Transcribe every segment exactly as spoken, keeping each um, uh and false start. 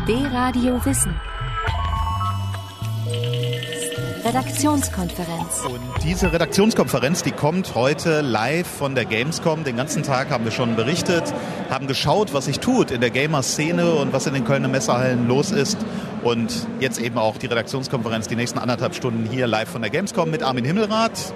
D-Radio Wissen. Redaktionskonferenz. Und diese Redaktionskonferenz, die kommt heute live von der Gamescom. Den ganzen Tag haben wir schon berichtet, haben geschaut, was sich tut in der Gamer-Szene und was in den Kölner Messehallen los ist. Und jetzt eben auch die Redaktionskonferenz, die nächsten anderthalb Stunden hier live von der Gamescom mit Armin Himmelrath.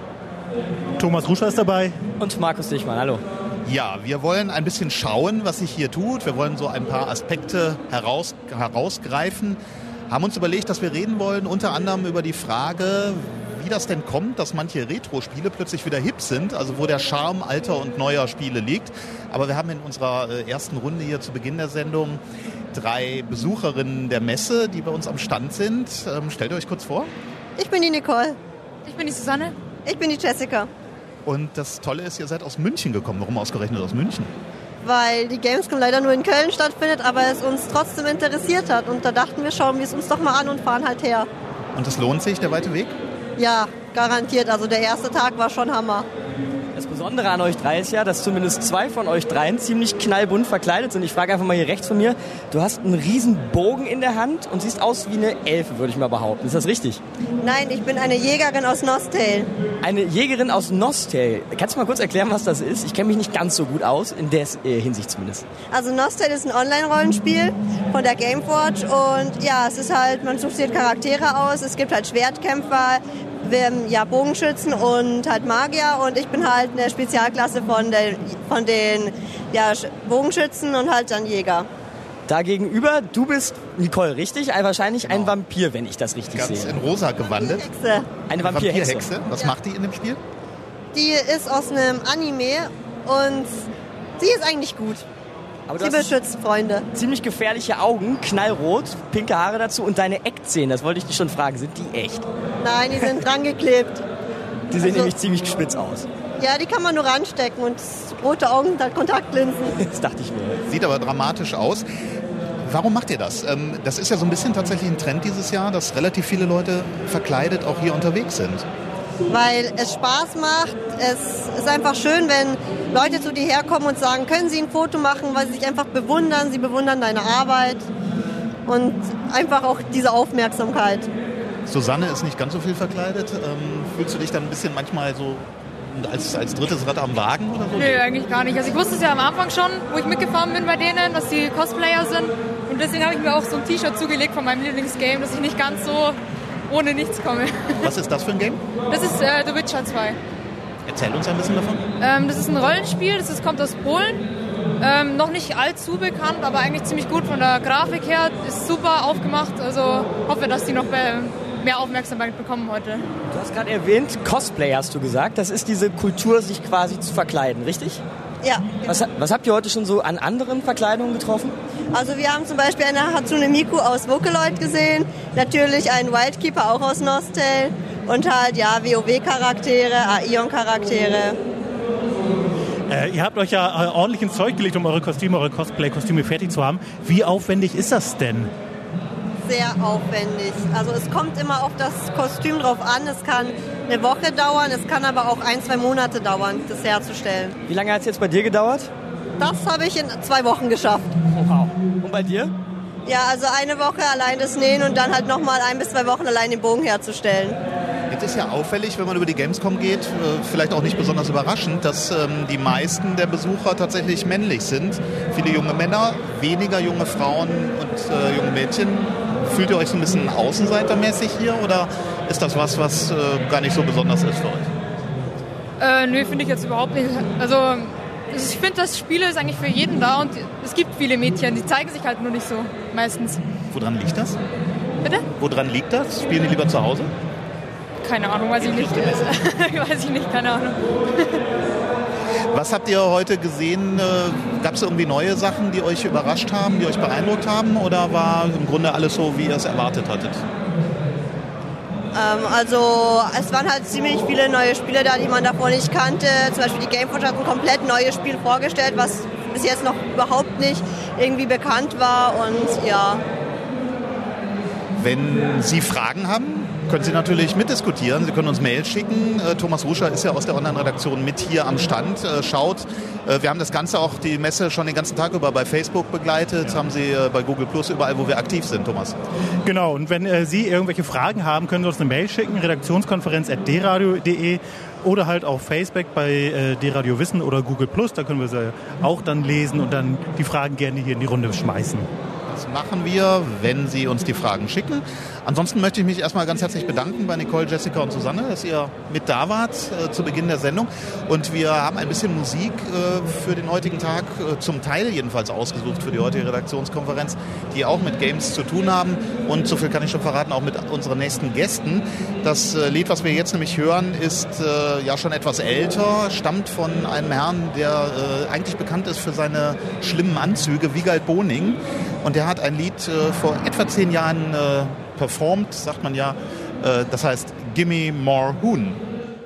Thomas Ruscher ist dabei. Und Markus Dichmann, hallo. Ja, wir wollen ein bisschen schauen, was sich hier tut. Wir wollen so ein paar Aspekte heraus, herausgreifen. Haben uns überlegt, dass wir reden wollen, unter anderem über die Frage, wie das denn kommt, dass manche Retro-Spiele plötzlich wieder hip sind, also wo der Charme alter und neuer Spiele liegt. Aber wir haben in unserer ersten Runde hier zu Beginn der Sendung drei Besucherinnen der Messe, die bei uns am Stand sind. Ähm, stellt ihr euch kurz vor. Ich bin die Nicole. Ich bin die Susanne. Ich bin die Jessica. Und das Tolle ist, ihr seid aus München gekommen. Warum ausgerechnet aus München? Weil die Gamescom leider nur in Köln stattfindet, aber es uns trotzdem interessiert hat. Und da dachten wir, schauen wir es uns doch mal an und fahren halt her. Und es lohnt sich, der weite Weg? Ja, garantiert. Also der erste Tag war schon Hammer. Das Besondere an euch drei ist ja, dass zumindest zwei von euch dreien ziemlich knallbunt verkleidet sind. Ich frage einfach mal hier rechts von mir. Du hast einen riesen Bogen in der Hand und siehst aus wie eine Elfe, würde ich mal behaupten. Ist das richtig? Nein, ich bin eine Jägerin aus Nostale. Eine Jägerin aus Nostale. Kannst du mal kurz erklären, was das ist? Ich kenne mich nicht ganz so gut aus, in der äh, Hinsicht zumindest. Also Nostale ist ein Online-Rollenspiel von der Gameforge und ja, es ist halt, man sucht sich Charaktere aus, es gibt halt Schwertkämpfer, ja, Bogenschützen und halt Magier und ich bin halt eine Spezialklasse von, der, von den ja, Bogenschützen und halt dann Jäger. Dagegenüber, du bist Nicole, richtig? Wahrscheinlich genau. Ein Vampir, wenn ich das richtig Ganz sehe. in rosa gewandelt. Hexe. Eine Vampirhexe. Vampirhexe. Was ja. macht die in dem Spiel? Die ist aus einem Anime und sie ist eigentlich gut. Aber du sie hast beschützt Freunde. Ziemlich gefährliche Augen, knallrot, pinke Haare dazu und deine Eckzähne, das wollte ich dich schon fragen, sind die echt? Nein, die sind dran geklebt. Die sehen also, nämlich ziemlich spitz aus. Ja, die kann man nur ranstecken und rote Augen sind halt Kontaktlinsen. Das dachte ich mir. Sieht aber dramatisch aus. Warum macht ihr das? Das ist ja so ein bisschen tatsächlich ein Trend dieses Jahr, dass relativ viele Leute verkleidet auch hier unterwegs sind. Weil es Spaß macht. Es ist einfach schön, wenn Leute zu dir herkommen und sagen, können Sie ein Foto machen, weil sie sich einfach bewundern. Sie bewundern deine Arbeit und einfach auch diese Aufmerksamkeit. Susanne ist nicht ganz so viel verkleidet. Ähm, fühlst du dich dann ein bisschen manchmal so als, als drittes Rad am Wagen oder so? Nö, eigentlich gar nicht. Also ich wusste es ja am Anfang schon, wo ich mitgefahren bin bei denen, dass die Cosplayer sind. Und deswegen habe ich mir auch so ein T-Shirt zugelegt von meinem Lieblingsgame, dass ich nicht ganz so ohne nichts komme. Was ist das für ein Game? Das ist äh, The Witcher zwei. Erzähl uns ein bisschen davon. Ähm, das ist ein Rollenspiel, das ist, kommt aus Polen. Ähm, noch nicht allzu bekannt, aber eigentlich ziemlich gut von der Grafik her. Ist super aufgemacht, also hoffe, dass die noch mehr Aufmerksamkeit bekommen heute. Du hast gerade erwähnt, Cosplay hast du gesagt. Das ist diese Kultur, sich quasi zu verkleiden, richtig? Ja. Was, was habt ihr heute schon so an anderen Verkleidungen getroffen? Also wir haben zum Beispiel eine Hatsune Miku aus Vocaloid gesehen, natürlich einen Wildkeeper auch aus Nostale und halt ja WoW-Charaktere, Aion-Charaktere. Äh, ihr habt euch ja äh, ordentlich ins Zeug gelegt, um eure Kostüme, eure Cosplay-Kostüme fertig zu haben. Wie aufwendig ist das denn? Sehr aufwendig. Also es kommt immer auf das Kostüm drauf an. Es kann eine Woche dauern, es kann aber auch ein, zwei Monate dauern, das herzustellen. Wie lange hat es jetzt bei dir gedauert? Das habe ich in zwei Wochen geschafft. Wow. Und bei dir? Ja, also eine Woche allein das Nähen und dann halt nochmal ein bis zwei Wochen allein den Bogen herzustellen. Jetzt ist ja auffällig, wenn man über die Gamescom geht, vielleicht auch nicht besonders überraschend, dass ähm, die meisten der Besucher tatsächlich männlich sind. Viele junge Männer, weniger junge Frauen und äh, junge Mädchen. Fühlt ihr euch so ein bisschen außenseitermäßig hier oder ist das was, was äh, gar nicht so besonders ist für euch? Äh, nö, finde ich jetzt überhaupt nicht. Also ich finde, das Spiel ist eigentlich für jeden da und es gibt viele Mädchen, die zeigen sich halt nur nicht so, meistens. Woran liegt das? Bitte? Woran liegt das? Spielen die lieber zu Hause? Keine Ahnung, weiß ich nicht. weiß ich nicht, keine Ahnung. Was habt ihr heute gesehen? Gab es irgendwie neue Sachen, die euch überrascht haben, die euch beeindruckt haben? Oder war im Grunde alles so, wie ihr es erwartet hattet? Ähm, also es waren halt ziemlich viele neue Spiele da, die man davor nicht kannte. Zum Beispiel die Gameforge hat ein komplett neues Spiel vorgestellt, was bis jetzt noch überhaupt nicht irgendwie bekannt war. Und ja. Wenn Sie Fragen haben, können Sie natürlich mitdiskutieren. Sie können uns Mail schicken. Äh, Thomas Ruscher ist ja aus der Online-Redaktion mit hier am Stand. Äh, schaut, äh, wir haben das Ganze auch, die Messe schon den ganzen Tag über bei Facebook begleitet. Haben Sie äh, bei Google Plus, überall, wo wir aktiv sind, Thomas. Genau, und wenn äh, Sie irgendwelche Fragen haben, können Sie uns eine Mail schicken, redaktionskonferenz at d radio punkt d e oder halt auf Facebook bei äh, D-Radio Wissen oder Google Plus. Da können wir sie auch dann lesen und dann die Fragen gerne hier in die Runde schmeißen. Das machen wir, wenn Sie uns die Fragen schicken. Ansonsten möchte ich mich erstmal ganz herzlich bedanken bei Nicole, Jessica und Susanne, dass ihr mit da wart äh, zu Beginn der Sendung. Und wir haben ein bisschen Musik äh, für den heutigen Tag, äh, zum Teil jedenfalls ausgesucht für die heutige Redaktionskonferenz, die auch mit Games zu tun haben. Und so viel kann ich schon verraten, auch mit unseren nächsten Gästen. Das äh, Lied, was wir jetzt nämlich hören, ist äh, ja schon etwas älter, stammt von einem Herrn, der äh, eigentlich bekannt ist für seine schlimmen Anzüge, Wiegald Boning. Und der hat ein Lied äh, vor etwa zehn Jahren äh, performt, sagt man ja, äh, das heißt Gimme More Hoon.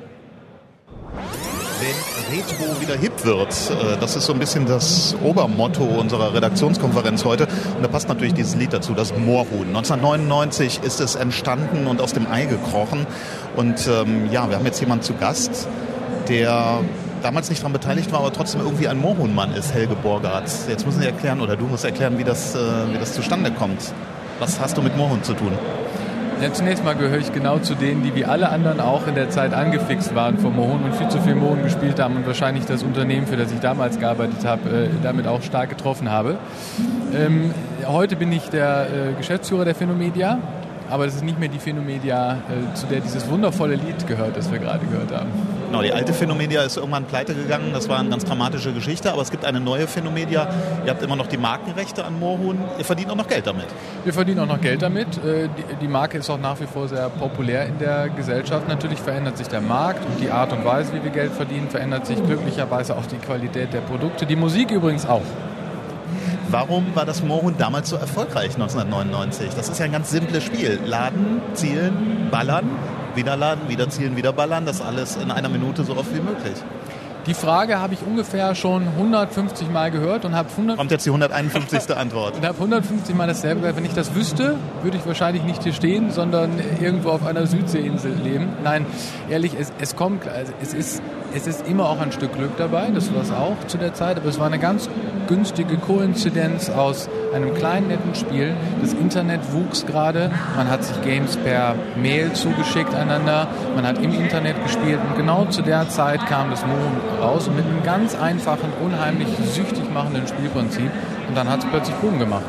Wenn Retro wieder hip wird, äh, das ist so ein bisschen das Obermotto unserer Redaktionskonferenz heute. Und da passt natürlich dieses Lied dazu, das Moorhuhn. neunzehnhundertneunundneunzig ist es entstanden und aus dem Ei gekrochen. Und ähm, ja, wir haben jetzt jemanden zu Gast, der damals nicht daran beteiligt war, aber trotzdem irgendwie ein Moorhuhnmann ist, Helge Borgert. Jetzt müssen Sie erklären, oder du musst erklären, wie das, äh, wie das zustande kommt. Was hast du mit Moorhuhn zu tun? Ja, zunächst mal gehöre ich genau zu denen, die wie alle anderen auch in der Zeit angefixt waren vom Moorhuhn und viel zu viel Moorhuhn gespielt haben und wahrscheinlich das Unternehmen, für das ich damals gearbeitet habe, äh, damit auch stark getroffen habe. Ähm, heute bin ich der äh, Geschäftsführer der Phänomedia, aber das ist nicht mehr die Phänomedia, äh, zu der dieses wundervolle Lied gehört, das wir gerade gehört haben. Genau, die alte Phänomedia ist irgendwann pleite gegangen. Das war eine ganz dramatische Geschichte. Aber es gibt eine neue Phänomedia. Ihr habt immer noch die Markenrechte an Moorhuhn. Ihr verdient auch noch Geld damit. Wir verdienen auch noch Geld damit. Die Marke ist auch nach wie vor sehr populär in der Gesellschaft. Natürlich verändert sich der Markt und die Art und Weise, wie wir Geld verdienen, verändert sich glücklicherweise auch die Qualität der Produkte. Die Musik übrigens auch. Warum war das Moorhuhn damals so erfolgreich neunzehnhundertneunundneunzig? Das ist ja ein ganz simples Spiel. Laden, zielen, ballern. Wieder laden, wieder zielen, wieder ballern, das alles in einer Minute so oft wie möglich. Die Frage habe ich ungefähr schon hundertfünfzig Mal gehört und habe hundert Kommt jetzt die hunderteinundfünfzigste Antwort. Und habe hundertfünfzig Mal dasselbe gehört. Wenn ich das wüsste, würde ich wahrscheinlich nicht hier stehen, sondern irgendwo auf einer Südseeinsel leben. Nein, ehrlich, es, es kommt, also es ist, es ist immer auch ein Stück Glück dabei, das war es auch zu der Zeit, aber es war eine ganz günstige Koinzidenz aus einem kleinen, netten Spiel. Das Internet wuchs gerade, man hat sich Games per Mail zugeschickt einander, man hat im Internet gespielt und genau zu der Zeit kam das Moorhuhn raus und mit einem ganz einfachen, unheimlich süchtig machenden Spielprinzip und dann hat es plötzlich Boom gemacht.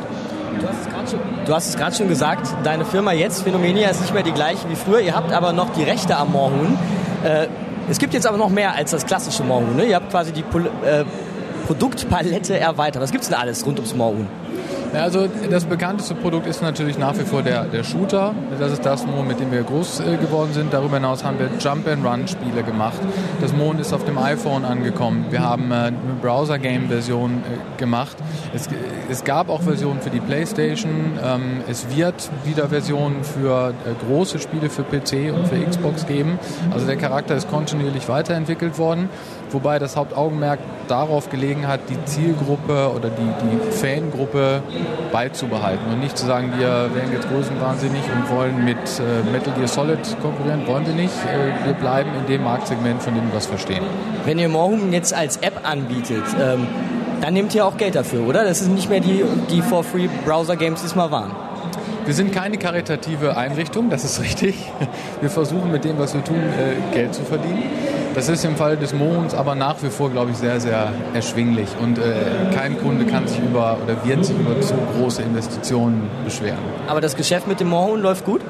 Du hast es gerade schon gesagt, deine Firma jetzt, Phänomedia, ist nicht mehr die gleiche wie früher. Ihr habt aber noch die Rechte am Moorhuhn. Äh, es gibt jetzt aber noch mehr als das klassische Moorhuhn. Ne? Ihr habt quasi die Pol- äh, Produktpalette erweitert. Was gibt es denn alles rund ums Moorhuhn? Ja, also das bekannteste Produkt ist natürlich nach wie vor der, der Shooter. Das ist das Moorhuhn, mit dem wir groß äh, geworden sind. Darüber hinaus haben wir Jump-and-Run-Spiele gemacht. Das Moorhuhn ist auf dem iPhone angekommen. Wir haben äh, eine Browser-Game-Version äh, gemacht. Es, es gab auch Versionen für die PlayStation. Ähm, es wird wieder Versionen für äh, große Spiele für P C und für Xbox geben. Also der Charakter ist kontinuierlich weiterentwickelt worden. Wobei das Hauptaugenmerk darauf gelegen hat, die Zielgruppe oder die, die Fangruppe beizubehalten und nicht zu sagen, wir werden jetzt größenwahnsinnig und wollen mit äh, Metal Gear Solid konkurrieren, wollen wir nicht. Äh, wir bleiben in dem Marktsegment, von dem wir was verstehen. Wenn ihr Moorhuhn jetzt als App anbietet, ähm, dann nehmt ihr auch Geld dafür, oder? Das sind nicht mehr die, die For-Free-Browser-Games, die es mal waren. Wir sind keine karitative Einrichtung, das ist richtig. Wir versuchen mit dem, was wir tun, äh, Geld zu verdienen. Das ist im Fall des Moorhuhns aber nach wie vor, glaube ich, sehr, sehr erschwinglich. Und äh, kein Kunde kann sich über oder wird sich über zu große Investitionen beschweren. Aber das Geschäft mit dem Moorhuhn läuft gut?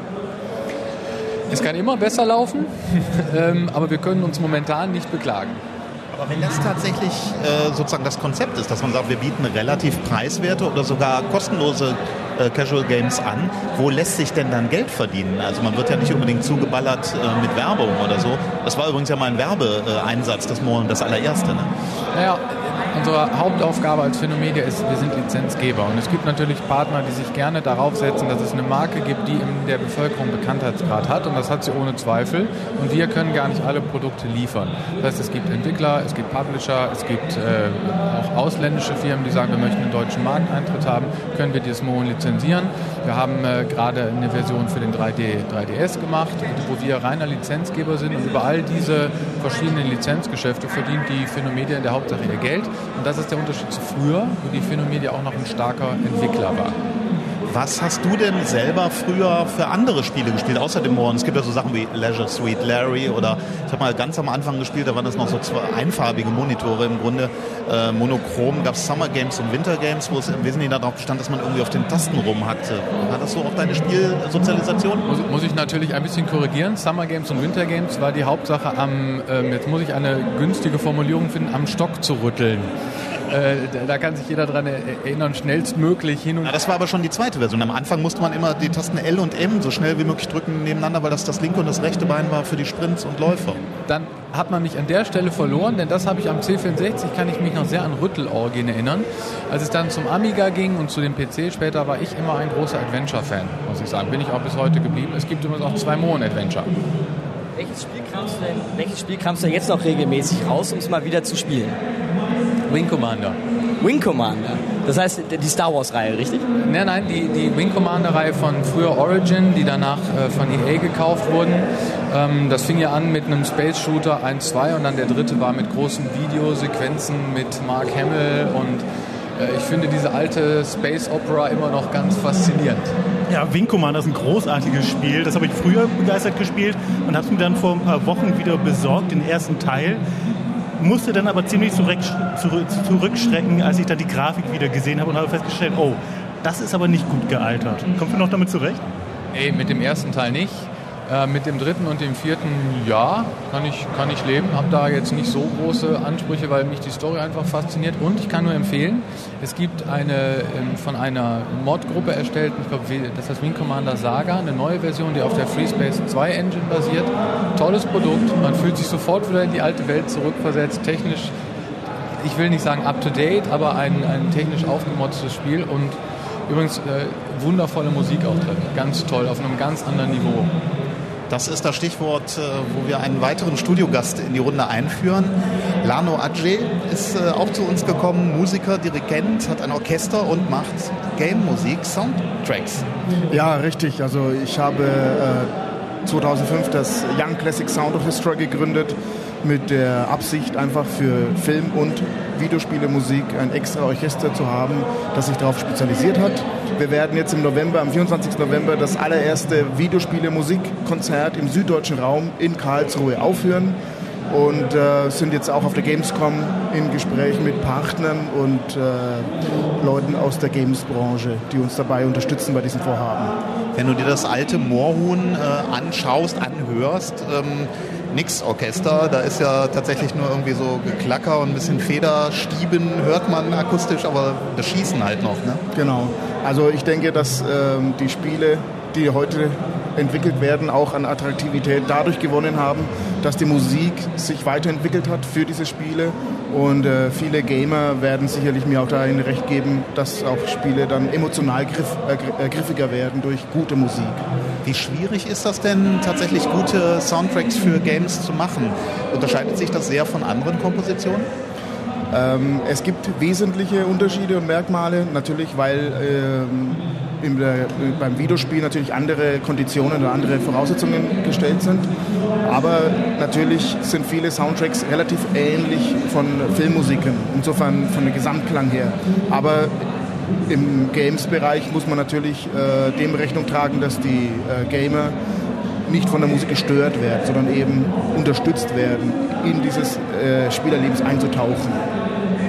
Es kann immer besser laufen, ähm, aber wir können uns momentan nicht beklagen. Aber wenn das tatsächlich äh, sozusagen das Konzept ist, dass man sagt, wir bieten relativ preiswerte oder sogar kostenlose äh, Casual Games an, wo lässt sich denn dann Geld verdienen? Also man wird ja nicht unbedingt zugeballert äh, mit Werbung oder so. Das war übrigens ja mal ein Werbeeinsatz, das Moorhuhn, das allererste. Ne? Naja, unsere Hauptaufgabe als Phänomedia ist, wir sind Lizenzgeber. Und es gibt natürlich Partner, die sich gerne darauf setzen, dass es eine Marke gibt, die in der Bevölkerung Bekanntheitsgrad hat. Und das hat sie ohne Zweifel. Und wir können gar nicht alle Produkte liefern. Das heißt, es gibt Entwickler, es gibt Publisher, es gibt äh, auch ausländische Firmen, die sagen, wir möchten einen deutschen Markteintritt haben, können wir dieses Mohn lizenzieren. Wir haben äh, gerade eine Version für den drei D, drei D S gemacht, wo wir reiner Lizenzgeber sind und über all diese verschiedenen Lizenzgeschäfte verdient die Phänomedia in der Hauptsache ihr Geld. Und das ist der Unterschied zu früher, wo die Phänomedia auch noch ein starker Entwickler war. Was hast du denn selber früher für andere Spiele gespielt, außer dem Mohn? Es gibt ja so Sachen wie Leisure Suite Larry oder ich habe mal ganz am Anfang gespielt, da waren das noch so zwei einfarbige Monitore im Grunde, äh, monochrom, gab es Summer Games und Winter Games, wo es im Wesentlichen darauf bestand, dass man irgendwie auf den Tasten rumhackte. War das so auch deine Spielsozialisation? Muss, muss ich natürlich ein bisschen korrigieren. Summer Games und Winter Games war die Hauptsache am, ähm, jetzt muss ich eine günstige Formulierung finden, am Stock zu rütteln. Äh, da, da kann sich jeder dran erinnern, schnellstmöglich hin und ja, das war aber schon die zweite Version. Am Anfang musste man immer die Tasten L und M so schnell wie möglich drücken nebeneinander, weil das das linke und das rechte Bein war für die Sprints und Läufer. Dann hat man mich an der Stelle verloren, denn das habe ich am C vierundsechzig, kann ich mich noch sehr an Rüttelorgien erinnern. Als es dann zum Amiga ging und zu dem P C später, war ich immer ein großer Adventure-Fan, muss ich sagen. Bin ich auch bis heute geblieben. Es gibt übrigens auch zwei Mohn-Adventure. Welches Spiel kramst du denn, welches Spiel kramst du jetzt noch regelmäßig raus, um es mal wieder zu spielen? Wing Commander. Wing Commander? Das heißt, die Star Wars-Reihe, richtig? Nein, nein, die, die Wing Commander-Reihe von früher Origin, die danach äh, von E A gekauft wurden. Ähm, das fing ja an mit einem Space-Shooter eins, zwei und dann der dritte war mit großen Videosequenzen mit Mark Hamill und äh, ich finde diese alte Space Opera immer noch ganz faszinierend. Ja, Wing Commander ist ein großartiges Spiel. Das habe ich früher begeistert gespielt und habe es mir dann vor ein paar Wochen wieder besorgt, den ersten Teil. Musste dann aber ziemlich zurück, zurück, zurückschrecken, als ich dann die Grafik wieder gesehen habe und habe festgestellt, oh, das ist aber nicht gut gealtert. Kommst du noch damit zurecht? Nee, mit dem ersten Teil nicht. Äh, mit dem dritten und dem vierten, ja, kann ich, kann ich leben. Habe da jetzt nicht so große Ansprüche, weil mich die Story einfach fasziniert. Und ich kann nur empfehlen, es gibt eine ähm, von einer Mod-Gruppe erstellt, ich glaube, das heißt Wing Commander Saga, eine neue Version, die auf der FreeSpace zwei Engine basiert. Tolles Produkt, man fühlt sich sofort wieder in die alte Welt zurückversetzt. Technisch, ich will nicht sagen up-to-date, aber ein, ein technisch aufgemotztes Spiel und übrigens äh, wundervolle Musik auch drin. Ganz toll, auf einem ganz anderen Niveau. Das ist das Stichwort, wo wir einen weiteren Studiogast in die Runde einführen. Lano Adje ist auch zu uns gekommen, Musiker, Dirigent, hat ein Orchester und macht Game-Musik, Soundtracks. Ja, richtig. Also ich habe äh, zweitausendfünf das Young Classic Sound Orchestra gegründet mit der Absicht, einfach für Film- und Videospielemusik ein extra Orchester zu haben, das sich darauf spezialisiert hat. Wir werden jetzt im November, am vierundzwanzigsten November, das allererste Videospiele-Musikkonzert im süddeutschen Raum in Karlsruhe aufführen und äh, sind jetzt auch auf der Gamescom im Gespräch mit Partnern und äh, Leuten aus der Games-Branche, die uns dabei unterstützen bei diesem Vorhaben. Wenn du dir das alte Moorhuhn äh, anschaust, anhörst, ähm, nix Orchester, da ist ja tatsächlich nur irgendwie so Geklacker und ein bisschen Federstieben, hört man akustisch, aber das Schießen halt noch, ne? Genau. Also ich denke, dass ähm, die Spiele, die heute entwickelt werden, auch an Attraktivität dadurch gewonnen haben, dass die Musik sich weiterentwickelt hat für diese Spiele und äh, viele Gamer werden sicherlich mir auch dahin recht geben, dass auch Spiele dann emotional griff, äh, griffiger werden durch gute Musik. Wie schwierig ist das denn, tatsächlich gute Soundtracks für Games zu machen? Unterscheidet sich das sehr von anderen Kompositionen? Ähm, es gibt wesentliche Unterschiede und Merkmale, natürlich, weil ähm, in der, beim Videospiel natürlich andere Konditionen oder andere Voraussetzungen gestellt sind. Aber natürlich sind viele Soundtracks relativ ähnlich von Filmmusiken, insofern von dem Gesamtklang her. Aber im Games-Bereich muss man natürlich äh, dem Rechnung tragen, dass die äh, Gamer nicht von der Musik gestört werden, sondern eben unterstützt werden, in dieses äh, Spielerlebens einzutauchen.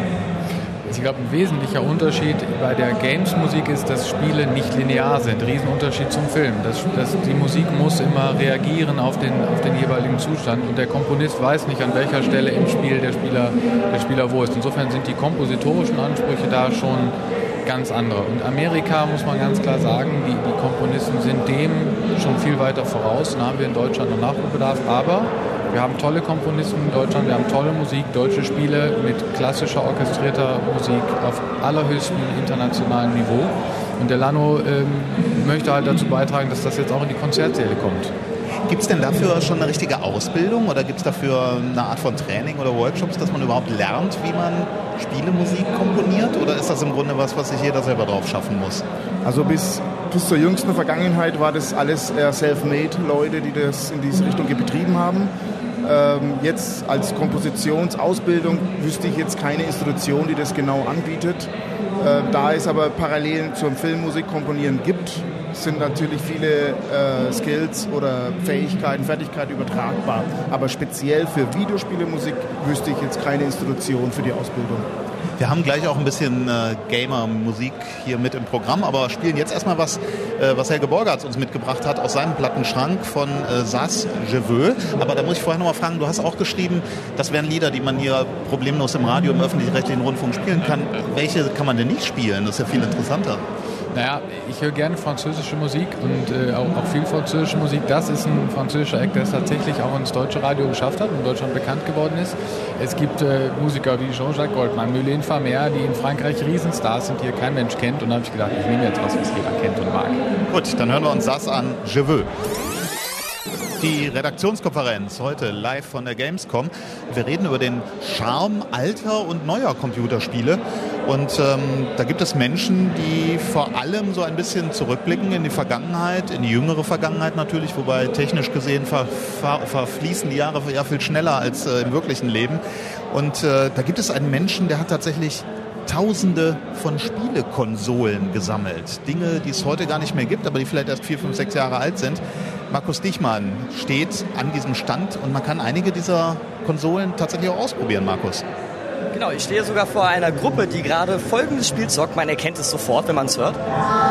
Ich glaube, ein wesentlicher Unterschied bei der Games-Musik ist, dass Spiele nicht linear sind. Riesenunterschied zum Film. Das, das, die Musik muss immer reagieren auf den, auf den jeweiligen Zustand und der Komponist weiß nicht, an welcher Stelle im Spiel der Spieler, der Spieler wo ist. Insofern sind die kompositorischen Ansprüche da schon ganz andere. Und Amerika, muss man ganz klar sagen, die, die Komponisten sind dem schon viel weiter voraus. Da haben wir in Deutschland noch Nachholbedarf, aber Wir haben tolle Komponisten in Deutschland, wir haben tolle Musik, deutsche Spiele mit klassischer orchestrierter Musik auf allerhöchstem internationalen Niveau. Und der Lano ähm, möchte halt dazu beitragen, dass das jetzt auch in die Konzertsäle kommt. Gibt es denn dafür schon eine richtige Ausbildung oder gibt es dafür eine Art von Training oder Workshops, dass man überhaupt lernt, wie man Spielemusik komponiert? Oder ist das im Grunde was, was sich jeder selber drauf schaffen muss? Also bis, bis zur jüngsten Vergangenheit war das alles eher self-made Leute, die das in diese Richtung betrieben haben. Ähm, jetzt als Kompositionsausbildung wüsste ich jetzt keine Institution, die das genau anbietet. Äh, da es aber Parallelen zum Filmmusik komponieren gibt, sind natürlich viele äh, Skills oder Fähigkeiten, Fertigkeiten übertragbar. Aber speziell für Videospielemusik wüsste ich jetzt keine Institution für die Ausbildung. Wir haben gleich auch ein bisschen äh, Gamer-Musik hier mit im Programm, aber spielen jetzt erstmal was, äh, was Helge Borgertz uns mitgebracht hat aus seinem Plattenschrank von äh, Sas Je veux. Aber da muss ich vorher noch mal fragen, du hast auch geschrieben, das wären Lieder, die man hier problemlos im Radio, im öffentlich-rechtlichen Rundfunk spielen kann. Welche kann man denn nicht spielen? Das ist ja viel interessanter. Naja, ich höre gerne französische Musik und äh, auch, auch viel französische Musik. Das ist ein französischer Act, der es tatsächlich auch ins deutsche Radio geschafft hat und in Deutschland bekannt geworden ist. Es gibt äh, Musiker wie Jean-Jacques Goldman, Mylène Farmer, die in Frankreich Riesenstars sind, die hier kein Mensch kennt. Und da habe ich gedacht, ich nehme jetzt was, was jeder kennt und mag. Gut, dann hören wir uns das an, Je veux. Die Redaktionskonferenz heute live von der Gamescom. Wir reden über den Charme alter und neuer Computerspiele. Und ähm, da gibt es Menschen, die vor allem so ein bisschen zurückblicken in die Vergangenheit, in die jüngere Vergangenheit natürlich, wobei technisch gesehen ver, ver, verfließen die Jahre ja viel schneller als äh, im wirklichen Leben. Und äh, da gibt es einen Menschen, der hat tatsächlich Tausende von Spielekonsolen gesammelt. Dinge, die es heute gar nicht mehr gibt, aber die vielleicht erst vier, fünf, sechs Jahre alt sind. Markus Dichmann steht an diesem Stand und man kann einige dieser Konsolen tatsächlich auch ausprobieren, Markus. Genau, ich stehe sogar vor einer Gruppe, die gerade folgendes Spiel zockt. Man erkennt es sofort, wenn man es hört.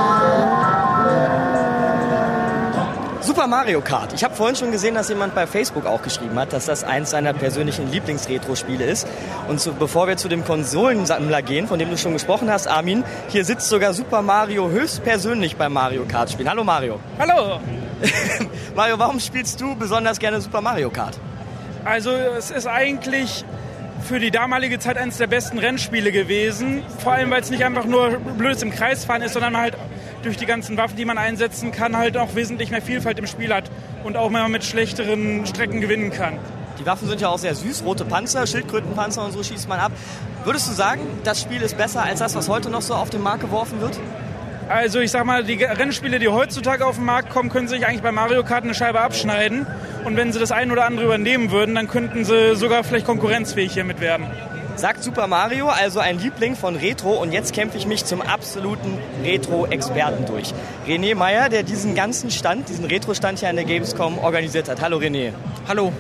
Super Mario Kart. Ich habe vorhin schon gesehen, dass jemand bei Facebook auch geschrieben hat, dass das eins seiner persönlichen Lieblingsretro-Spiele ist. Und so, bevor wir zu dem Konsolensammler gehen, von dem du schon gesprochen hast, Armin, hier sitzt sogar Super Mario höchstpersönlich beim Mario Kart spielen. Hallo Mario. Hallo. Mario, warum spielst du besonders gerne Super Mario Kart? Also es ist eigentlich für die damalige Zeit eines der besten Rennspiele gewesen. Vor allem, weil es nicht einfach nur blödes im Kreis fahren ist, sondern halt durch die ganzen Waffen, die man einsetzen kann, halt auch wesentlich mehr Vielfalt im Spiel hat und auch mal mit schlechteren Strecken gewinnen kann. Die Waffen sind ja auch sehr süß, rote Panzer, Schildkrötenpanzer und so schießt man ab. Würdest du sagen, das Spiel ist besser als das, was heute noch so auf den Markt geworfen wird? Also ich sag mal, die Rennspiele, die heutzutage auf den Markt kommen, können sich eigentlich bei Mario Kart eine Scheibe abschneiden. Und wenn sie das ein oder andere übernehmen würden, dann könnten sie sogar vielleicht konkurrenzfähig hiermit werden. Sagt Super Mario, also ein Liebling von Retro. Und jetzt kämpfe ich mich zum absoluten Retro-Experten durch. René Meyer, der diesen ganzen Stand, diesen Retro-Stand hier an der Gamescom organisiert hat. Hallo René. Hallo.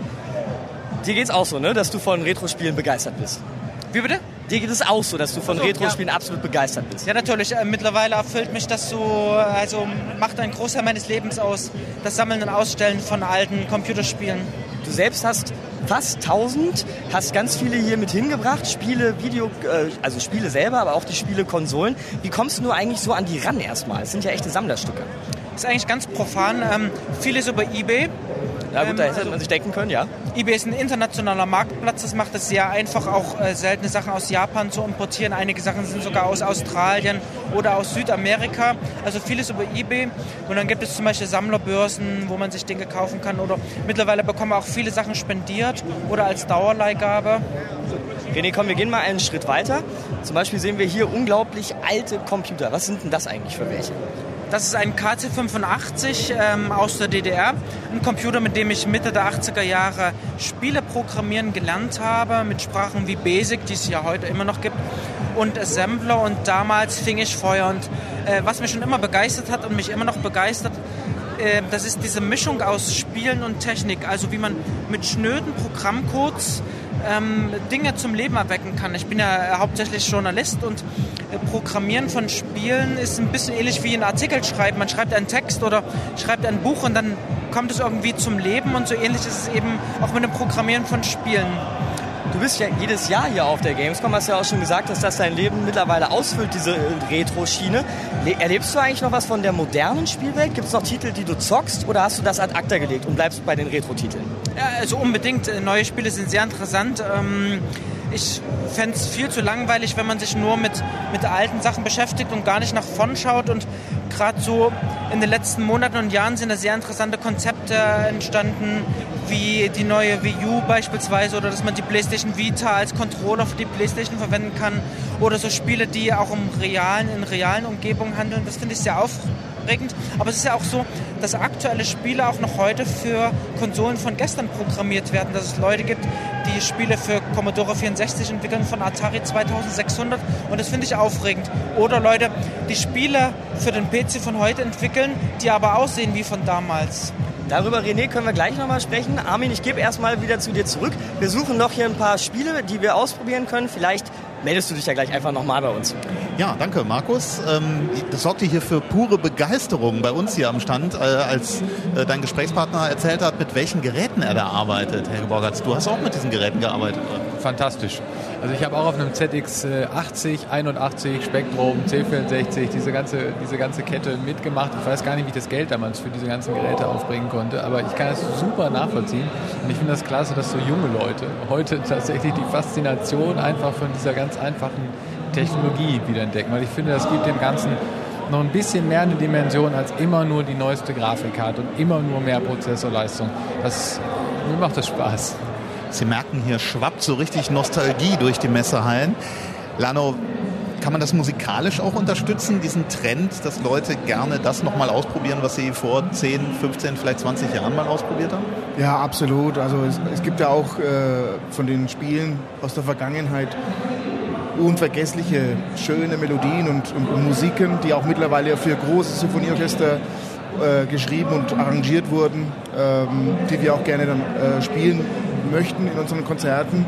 Dir geht's auch so, ne, dass du von Retro-Spielen begeistert bist? Wie bitte? Dir geht es auch so, dass du von so, Retro-Spielen ja. absolut begeistert bist? Ja, natürlich. Äh, mittlerweile erfüllt mich das so, also macht einen Großteil meines Lebens aus, das Sammeln und Ausstellen von alten Computerspielen. Du selbst hast fast tausend, hast ganz viele hier mit hingebracht, Spiele, Video, äh, also Spiele selber, aber auch die Spiele-Konsolen. Wie kommst du nur eigentlich so an die ran erstmal? Das sind ja echte Sammlerstücke. Das ist eigentlich ganz profan. Ähm, vieles über eBay. Ja gut, da hätte man sich denken können, ja. eBay ist ein internationaler Marktplatz, das macht es sehr einfach, auch äh, seltene Sachen aus Japan zu importieren. Einige Sachen sind sogar aus Australien oder aus Südamerika, also vieles über eBay. Und dann gibt es zum Beispiel Sammlerbörsen, wo man sich Dinge kaufen kann. Oder mittlerweile bekommen wir auch viele Sachen spendiert oder als Dauerleihgabe. René, komm, wir gehen mal einen Schritt weiter. Zum Beispiel sehen wir hier unglaublich alte Computer. Was sind denn das eigentlich für welche? Das ist ein K C fünfundachtzig ähm, aus der D D R, ein Computer, mit dem ich Mitte der achtziger Jahre Spiele programmieren gelernt habe, mit Sprachen wie BASIC, die es ja heute immer noch gibt, und Assembler. Und damals fing ich Feuer. Und äh, was mich schon immer begeistert hat und mich immer noch begeistert, äh, das ist diese Mischung aus Spielen und Technik. Also wie man mit schnöden Programmcodes ähm, Dinge zum Leben erwecken kann. Ich bin ja hauptsächlich Journalist und äh, Programmieren von Spielen ist ein bisschen ähnlich wie ein Artikel schreiben. Man schreibt einen Text oder schreibt ein Buch und dann kommt es irgendwie zum Leben, und so ähnlich ist es eben auch mit dem Programmieren von Spielen. du bist ja jedes Jahr hier auf der Gamescom, hast ja auch schon gesagt, dass das dein Leben mittlerweile ausfüllt, diese Retro-Schiene. Le- erlebst du eigentlich noch was von der modernen Spielwelt? Gibt es noch Titel, die du zockst, oder hast du das ad acta gelegt und bleibst bei den Retro-Titeln? Ja, also unbedingt. Neue Spiele sind sehr interessant. Ähm Ich fände es viel zu langweilig, wenn man sich nur mit, mit alten Sachen beschäftigt und gar nicht nach vorn schaut. Und gerade so in den letzten Monaten und Jahren sind da sehr interessante Konzepte entstanden, wie die neue Wii U beispielsweise, oder dass man die PlayStation Vita als Controller für die PlayStation verwenden kann, oder so Spiele, die auch im realen, in realen Umgebungen handeln. Das finde ich sehr aufregend. Aber es ist ja auch so, dass aktuelle Spiele auch noch heute für Konsolen von gestern programmiert werden, dass es Leute gibt, die Spiele für Commodore vierundsechzig entwickeln von Atari zweitausendsechshundert, und das finde ich aufregend. Oder Leute, die Spiele für den P C von heute entwickeln, die aber aussehen wie von damals. Darüber, René, können wir gleich nochmal sprechen. Armin, ich gebe erstmal wieder zu dir zurück. Wir suchen noch hier ein paar Spiele, die wir ausprobieren können. Vielleicht meldest du dich ja gleich einfach nochmal bei uns. Ja, danke, Markus. Ähm, das sorgte hier für pure Begeisterung bei uns hier am Stand, äh, als äh, dein Gesprächspartner erzählt hat, mit welchen Geräten er da arbeitet. Herr Borgatz, du hast auch mit diesen Geräten gearbeitet, oder? Fantastisch. Also ich habe auch auf einem Z X achtzig, einundachtzig, Spektrum, C vierundsechzig, diese ganze, diese ganze Kette mitgemacht. Ich weiß gar nicht, wie ich das Geld damals für diese ganzen Geräte aufbringen konnte, aber ich kann es super nachvollziehen. Und ich finde das klasse, dass so junge Leute heute tatsächlich die Faszination einfach von dieser ganz einfachen Technologie wiederentdecken. Weil ich finde, das gibt dem Ganzen noch ein bisschen mehr eine Dimension als immer nur die neueste Grafikkarte und immer nur mehr Prozessorleistung. Das, mir macht das Spaß. Sie merken, hier schwappt so richtig Nostalgie durch die Messehallen. Lano, kann man das musikalisch auch unterstützen, diesen Trend, dass Leute gerne das nochmal ausprobieren, was sie vor zehn, fünfzehn, vielleicht zwanzig Jahren mal ausprobiert haben? Ja, absolut. Also es, es gibt ja auch äh, von den Spielen aus der Vergangenheit unvergessliche, schöne Melodien und, und, und Musiken, die auch mittlerweile für große Symphonieorchester äh, geschrieben und arrangiert wurden, ähm, die wir auch gerne dann äh, spielen möchten in unseren Konzerten.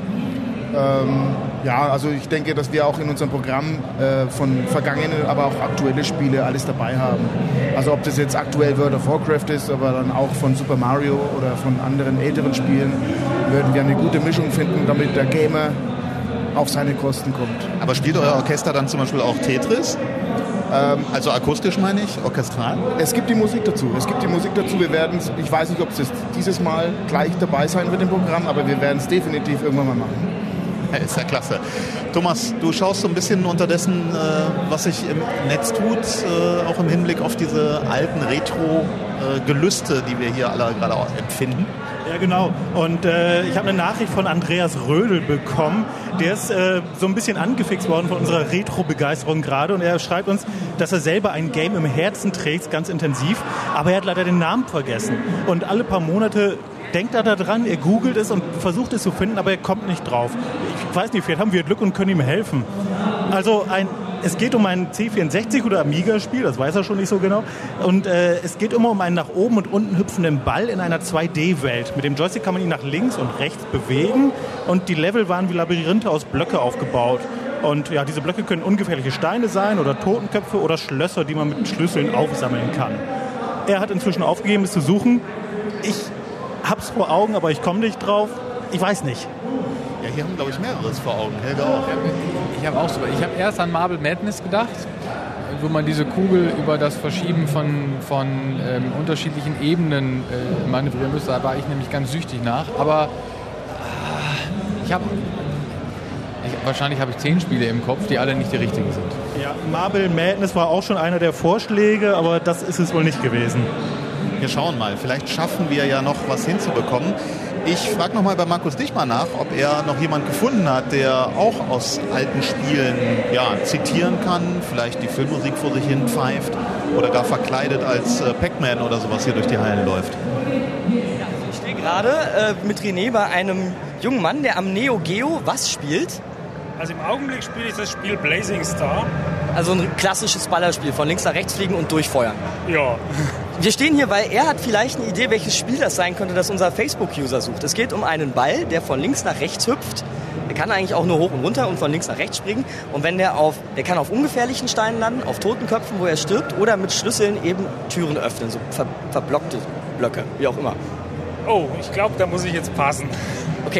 Ähm, ja, also ich denke, dass wir auch in unserem Programm äh, von vergangenen, aber auch aktuelle Spiele alles dabei haben. Also ob das jetzt aktuell World of Warcraft ist, aber dann auch von Super Mario oder von anderen älteren Spielen, würden wir eine gute Mischung finden, damit der Gamer auf seine Kosten kommt. Aber spielt euer Orchester dann zum Beispiel auch Tetris? Ähm, also akustisch meine ich, orchestral? Es gibt die Musik dazu. Es gibt die Musik dazu. Wir werden, ich weiß nicht, ob es dieses Mal gleich dabei sein wird im Programm, aber wir werden es definitiv irgendwann mal machen. Ja, ist ja klasse. Thomas, du schaust so ein bisschen unterdessen, äh, was sich im Netz tut, äh, auch im Hinblick auf diese alten Retro-Gelüste, äh, die wir hier alle gerade auch empfinden. Ja, genau. Und äh, ich habe eine Nachricht von Andreas Rödel bekommen. Der ist äh, so ein bisschen angefixt worden von unserer Retro-Begeisterung gerade. Und er schreibt uns, dass er selber ein Game im Herzen trägt, ganz intensiv. Aber er hat leider den Namen vergessen. Und alle paar Monate denkt er da dran, er googelt es und versucht es zu finden, aber er kommt nicht drauf. Ich weiß nicht, vielleicht haben wir Glück und können ihm helfen. Also ein, es geht um ein C vierundsechzig oder Amiga-Spiel, das weiß er schon nicht so genau. Und äh, es geht immer um einen nach oben und unten hüpfenden Ball in einer zwei D-Welt. Mit dem Joystick kann man ihn nach links und rechts bewegen und die Level waren wie Labyrinthe aus Blöcke aufgebaut. Und ja, diese Blöcke können ungefährliche Steine sein oder Totenköpfe oder Schlösser, die man mit Schlüsseln aufsammeln kann. Er hat inzwischen aufgegeben, es zu suchen. Ich hab's vor Augen, aber ich komme nicht drauf. Ich weiß nicht. Ja, hier haben, glaube ich, mehreres vor Augen. Helge auch. Ich habe auch so. Ich habe erst an Marble Madness gedacht, wo man diese Kugel über das Verschieben von, von ähm, unterschiedlichen Ebenen äh, manövrieren müsste. Da war ich nämlich ganz süchtig nach. Aber äh, ich habe... Wahrscheinlich habe ich zehn Spiele im Kopf, die alle nicht die richtigen sind. Ja, Marble Madness war auch schon einer der Vorschläge, aber das ist es wohl nicht gewesen. Wir schauen mal, vielleicht schaffen wir ja noch was hinzubekommen. Ich frage noch mal bei Markus Dichmann nach, ob er noch jemand gefunden hat, der auch aus alten Spielen ja, zitieren kann, vielleicht die Filmmusik vor sich hin pfeift oder gar verkleidet als äh, Pac-Man oder sowas hier durch die Hallen läuft. Ja, ich stehe gerade äh, mit René bei einem jungen Mann, der am Neo Geo was spielt? Also im Augenblick spiele ich das Spiel Blazing Star. Also ein klassisches Ballerspiel, von links nach rechts fliegen und durchfeuern. Ja. Wir stehen hier, weil er hat vielleicht eine Idee, welches Spiel das sein könnte, das unser Facebook-User sucht. Es geht um einen Ball, der von links nach rechts hüpft. Der kann eigentlich auch nur hoch und runter und von links nach rechts springen. Und wenn der auf, der kann auf ungefährlichen Steinen landen, auf Totenköpfen, wo er stirbt, oder mit Schlüsseln eben Türen öffnen, so ver, verblockte Blöcke, wie auch immer. Oh, ich glaube, da muss ich jetzt passen. Okay.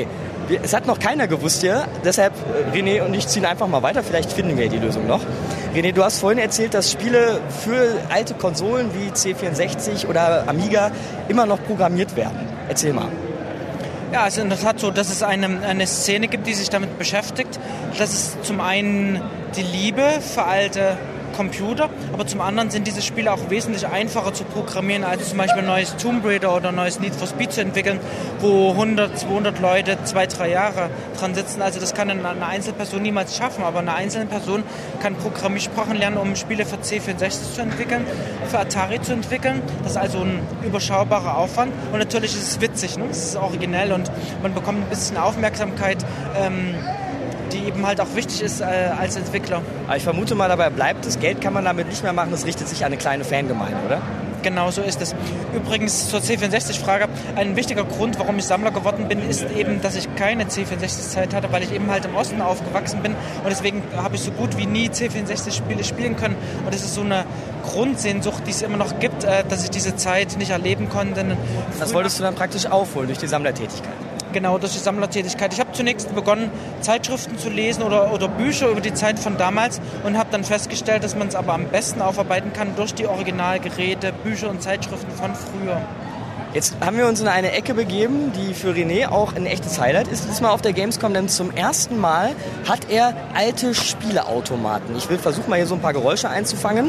Wir, es hat noch keiner gewusst hier, deshalb René und ich ziehen einfach mal weiter, vielleicht finden wir die Lösung noch. René, du hast vorhin erzählt, dass Spiele für alte Konsolen wie C vierundsechzig oder Amiga immer noch programmiert werden. Erzähl mal. Ja, es ist in der Tat so, dass es eine, eine Szene gibt, die sich damit beschäftigt. Das ist zum einen die Liebe für alte Computer, aber zum anderen sind diese Spiele auch wesentlich einfacher zu programmieren, als zum Beispiel ein neues Tomb Raider oder ein neues Need for Speed zu entwickeln, wo hundert, zweihundert Leute zwei, drei Jahre dran sitzen. Also das kann eine Einzelperson niemals schaffen, aber eine einzelne Person kann Programmiersprachen lernen, um Spiele für C vierundsechzig zu entwickeln, für Atari zu entwickeln. Das ist also ein überschaubarer Aufwand und natürlich ist es witzig, ne? Es ist originell und man bekommt ein bisschen Aufmerksamkeit, ähm, die eben halt auch wichtig ist äh, als Entwickler. Aber ich vermute mal, dabei bleibt, das Geld kann man damit nicht mehr machen, es richtet sich an eine kleine Fangemeinde, oder? Genau so ist es. Übrigens zur C vierundsechzig-Frage, ein wichtiger Grund, warum ich Sammler geworden bin, ist eben, dass ich keine C vierundsechzig-Zeit hatte, weil ich eben halt im Osten aufgewachsen bin und deswegen habe ich so gut wie nie C vierundsechzig-Spiele spielen können und es ist so eine Grundsehnsucht, die es immer noch gibt, äh, dass ich diese Zeit nicht erleben konnte. Das wolltest du dann praktisch aufholen durch die Sammlertätigkeit? Genau, durch die Sammlertätigkeit. Ich habe zunächst begonnen, Zeitschriften zu lesen oder, oder Bücher über die Zeit von damals und habe dann festgestellt, dass man es aber am besten aufarbeiten kann durch die Originalgeräte, Bücher und Zeitschriften von früher. Jetzt haben wir uns in eine Ecke begeben, die für René auch ein echtes Highlight ist. Diesmal auf der Gamescom, denn zum ersten Mal hat er alte Spieleautomaten. Ich will versuchen, mal hier so ein paar Geräusche einzufangen.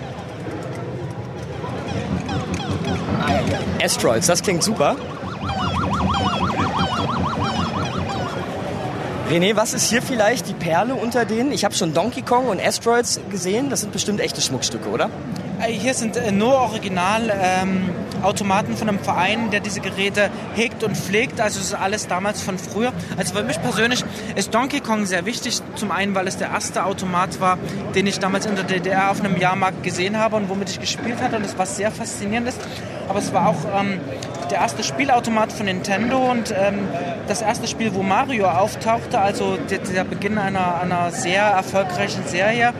Asteroids, das klingt super. René, was ist hier vielleicht die Perle unter denen? Ich habe schon Donkey Kong und Asteroids gesehen. Das sind bestimmt echte Schmuckstücke, oder? Hier sind äh, nur Original-Automaten ähm, von einem Verein, der diese Geräte hegt und pflegt. Also das ist alles damals von früher. Also für mich persönlich ist Donkey Kong sehr wichtig. Zum einen, weil es der erste Automat war, den ich damals in der D D R auf einem Jahrmarkt gesehen habe und womit ich gespielt hatte. Und das war sehr faszinierend. Aber es war auch ähm, der erste Spielautomat von Nintendo und ähm, das erste Spiel, wo Mario auftauchte. Also der, der Beginn einer, einer sehr erfolgreichen Serie.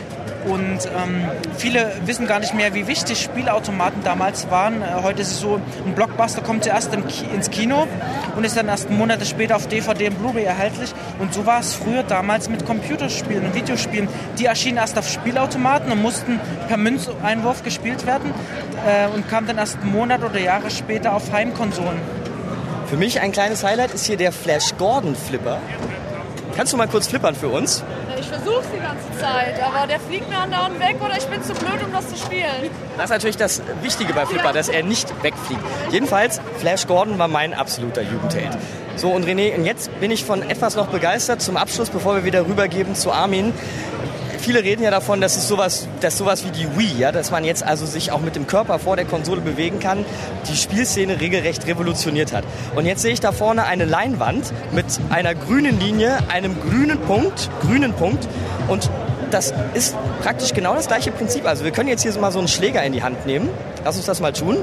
Und ähm, viele wissen gar nicht mehr, wie wichtig Spielautomaten damals waren. Äh, heute ist es so, ein Blockbuster kommt zuerst im Ki- ins Kino und ist dann erst Monate später auf D V D und Blu-ray erhältlich. Und so war es früher damals mit Computerspielen und Videospielen. Die erschienen erst auf Spielautomaten und mussten per Münzeinwurf gespielt werden äh, und kamen dann erst Monate oder Jahre später auf Heimkonsolen. Für mich ein kleines Highlight ist hier der Flash Gordon Flipper. Kannst du mal kurz flippern für uns? Ich versuche die ganze Zeit, aber der fliegt mir andauernd weg oder ich bin zu blöd, um das zu spielen. Das ist natürlich das Wichtige bei Flipper, ja, dass er nicht wegfliegt. Jedenfalls, Flash Gordon war mein absoluter Jugendheld. So, und René, und jetzt bin ich von etwas noch begeistert zum Abschluss, bevor wir wieder rübergeben zu Armin. Viele reden ja davon, dass es sowas, dass sowas wie die Wii, ja, dass man jetzt also sich auch mit dem Körper vor der Konsole bewegen kann, die Spielszene regelrecht revolutioniert hat. Und jetzt sehe ich da vorne eine Leinwand mit einer grünen Linie, einem grünen Punkt, grünen Punkt und das ist praktisch genau das gleiche Prinzip. Also wir können jetzt hier mal so einen Schläger in die Hand nehmen. Lass uns das mal tun.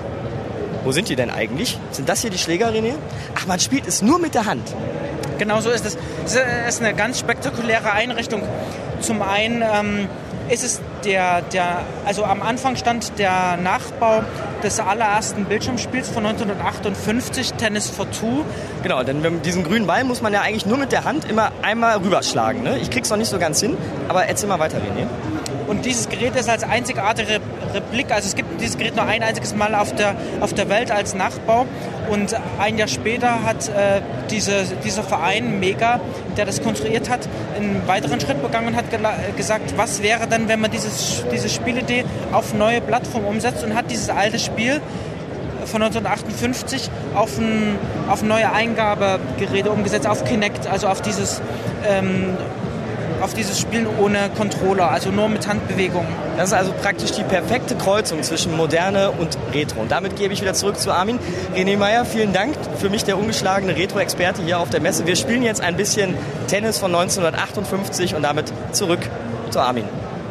Wo sind die denn eigentlich? Sind das hier die Schläger, René? Ach, man spielt es nur mit der Hand. Genau so ist es. Es ist eine ganz spektakuläre Einrichtung. Zum einen ähm, ist es der, der, also am Anfang stand der Nachbau des allerersten Bildschirmspiels von neunzehnhundertachtundfünfzig, Tennis for Two. Genau, denn mit diesem grünen Ball muss man ja eigentlich nur mit der Hand immer einmal rüberschlagen. Ne? Ich krieg's noch nicht so ganz hin, aber erzähl mal weiter, René. Und dieses Gerät ist als einzigartige Replik, also es gibt dieses Gerät nur ein einziges Mal auf der, auf der Welt als Nachbau. Und ein Jahr später hat äh, diese, dieser Verein Mega, der das konstruiert hat, einen weiteren Schritt begangen und hat gela- gesagt, was wäre dann, wenn man dieses, diese Spielidee auf neue Plattformen umsetzt und hat dieses alte Spiel von neunzehnhundertachtundfünfzig auf, ein, auf neue Eingabegeräte umgesetzt, auf Kinect, also auf dieses... Ähm, auf dieses Spielen ohne Controller, also nur mit Handbewegungen. Das ist also praktisch die perfekte Kreuzung zwischen Moderne und Retro. Und damit gebe ich wieder zurück zu Armin. René Meyer, vielen Dank. Für mich der ungeschlagene Retro-Experte hier auf der Messe. Wir spielen jetzt ein bisschen Tennis von neunzehnhundertachtundfünfzig und damit zurück zu Armin.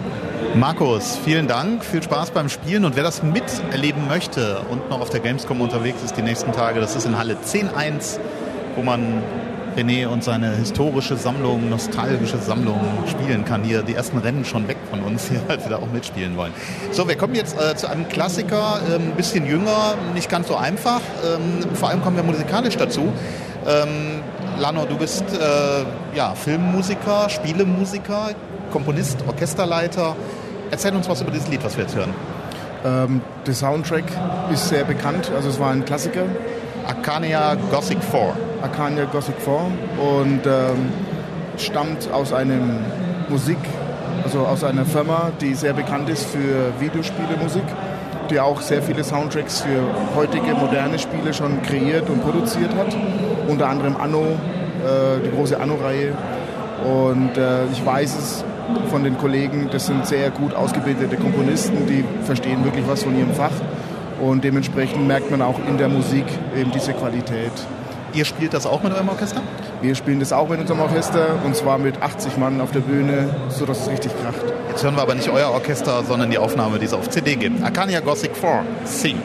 Markus, vielen Dank, viel Spaß beim Spielen und wer das miterleben möchte und noch auf der Gamescom unterwegs ist die nächsten Tage, das ist in Halle zehn eins, wo man René und seine historische Sammlung, nostalgische Sammlung spielen kann. Hier die ersten Rennen schon weg von uns, hier, weil wir da auch mitspielen wollen. So, wir kommen jetzt äh, zu einem Klassiker, ein ähm, bisschen jünger, nicht ganz so einfach. Ähm, vor allem kommen wir musikalisch dazu. Ähm, Lano, du bist äh, ja, Filmmusiker, Spielemusiker, Komponist, Orchesterleiter. Erzähl uns was über dieses Lied, was wir jetzt hören. Ähm, der Soundtrack ist sehr bekannt, also es war ein Klassiker. Arcania Gothic vier. Arcania Gothic vier und ähm, stammt aus einem Musik, also aus einer Firma, die sehr bekannt ist für Videospielemusik, die auch sehr viele Soundtracks für heutige moderne Spiele schon kreiert und produziert hat. Unter anderem Anno, äh, die große Anno-Reihe. Und äh, ich weiß es von den Kollegen, das sind sehr gut ausgebildete Komponisten, die verstehen wirklich was von ihrem Fach. Und dementsprechend merkt man auch in der Musik eben diese Qualität. Ihr spielt das auch mit eurem Orchester? Wir spielen das auch mit unserem Orchester und zwar mit achtzig Mann auf der Bühne, sodass es richtig kracht. Jetzt hören wir aber nicht euer Orchester, sondern die Aufnahme, die es auf C D gibt. Arcania Gothic vier, Sing.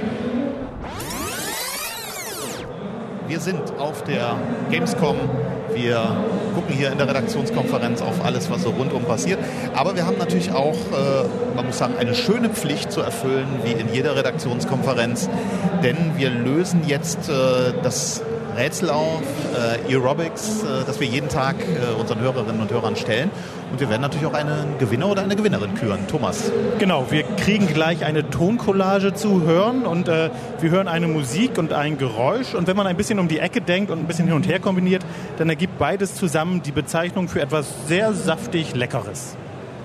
Wir sind auf der Gamescom. Wir gucken hier in der Redaktionskonferenz auf alles, was so rundum passiert. Aber wir haben natürlich auch, äh, man muss sagen, eine schöne Pflicht zu erfüllen, wie in jeder Redaktionskonferenz. Denn wir lösen jetzt äh, das Rätsel auf, äh, Aerobics, äh, das wir jeden Tag äh, unseren Hörerinnen und Hörern stellen. Und wir werden natürlich auch einen Gewinner oder eine Gewinnerin küren. Thomas. Genau, wir kriegen gleich eine Toncollage zu hören und äh, wir hören eine Musik und ein Geräusch. Und wenn man ein bisschen um die Ecke denkt und ein bisschen hin und her kombiniert, dann ergibt beides zusammen die Bezeichnung für etwas sehr saftig Leckeres.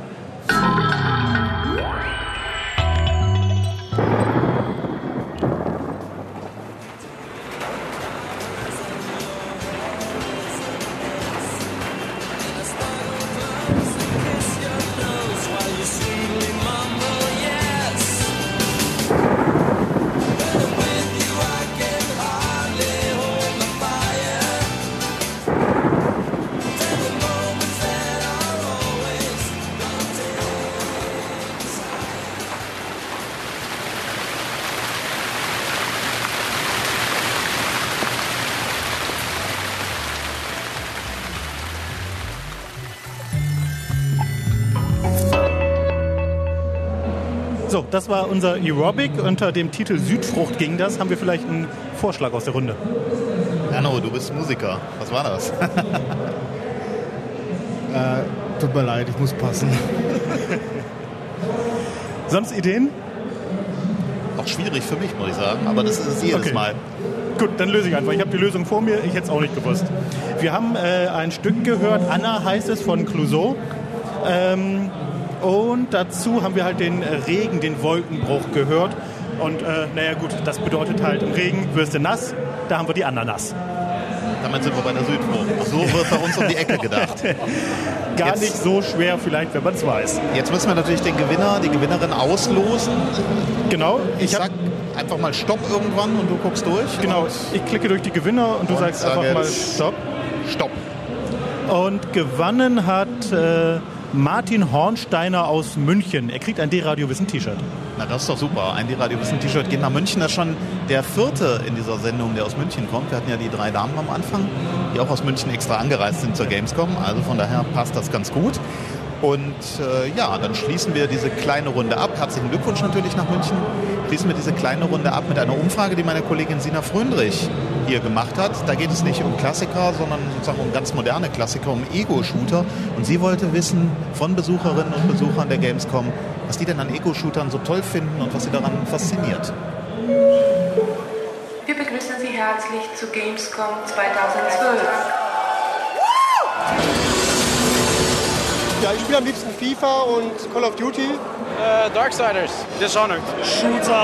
So, das war unser Aerobic. Unter dem Titel Südfrucht ging das. Haben wir vielleicht einen Vorschlag aus der Runde? Hanno, du bist Musiker. Was war das? äh, tut mir leid, ich muss passen. Sonst Ideen? Auch schwierig für mich, muss ich sagen. Aber das ist es jedes Okay. Mal. Gut, dann löse ich einfach. Ich habe die Lösung vor mir. Ich hätte es auch nicht gewusst. Wir haben äh, ein Stück gehört. Anna heißt es, von Clouseau. Ähm... Und dazu haben wir halt den Regen, den Wolkenbruch gehört. Und äh, naja gut, das bedeutet halt im Regen wirst du nass, da haben wir die Ananas. Damit sind wir bei der Südfrucht. So wird bei uns um die Ecke gedacht. Gar Jetzt, nicht so schwer vielleicht, wenn man es weiß. Jetzt müssen wir natürlich den Gewinner, die Gewinnerin auslosen. Genau. Ich, Ich hab, sag einfach mal Stopp irgendwann und du guckst durch. genau, Und ich klicke durch die Gewinner und du Und sagst sage einfach mal jetzt Stopp. Stopp. Und gewonnen hat äh, Martin Hornsteiner aus München. Er kriegt ein D-Radio-Wissen-T-Shirt. Na, das ist doch super. Ein D-Radio-Wissen-T-Shirt geht nach München. Das ist schon der vierte in dieser Sendung, der aus München kommt. Wir hatten ja die drei Damen am Anfang, die auch aus München extra angereist sind zur Gamescom. Also von daher passt das ganz gut. Und äh, ja, dann schließen wir diese kleine Runde ab. Herzlichen Glückwunsch natürlich nach München. Schließen wir diese kleine Runde ab mit einer Umfrage, die meine Kollegin Sina Fröndrich hier gemacht hat. Da geht es nicht um Klassiker, sondern sozusagen um ganz moderne Klassiker, um Ego-Shooter. Und sie wollte wissen von Besucherinnen und Besuchern der Gamescom, was die denn an Ego-Shootern so toll finden und was sie daran fasziniert. Wir begrüßen Sie herzlich zu Gamescom zweitausendzwölf. Ja, ich spiele am liebsten FIFA und Call of Duty. Äh, Darksiders. Dishonored. Shooter.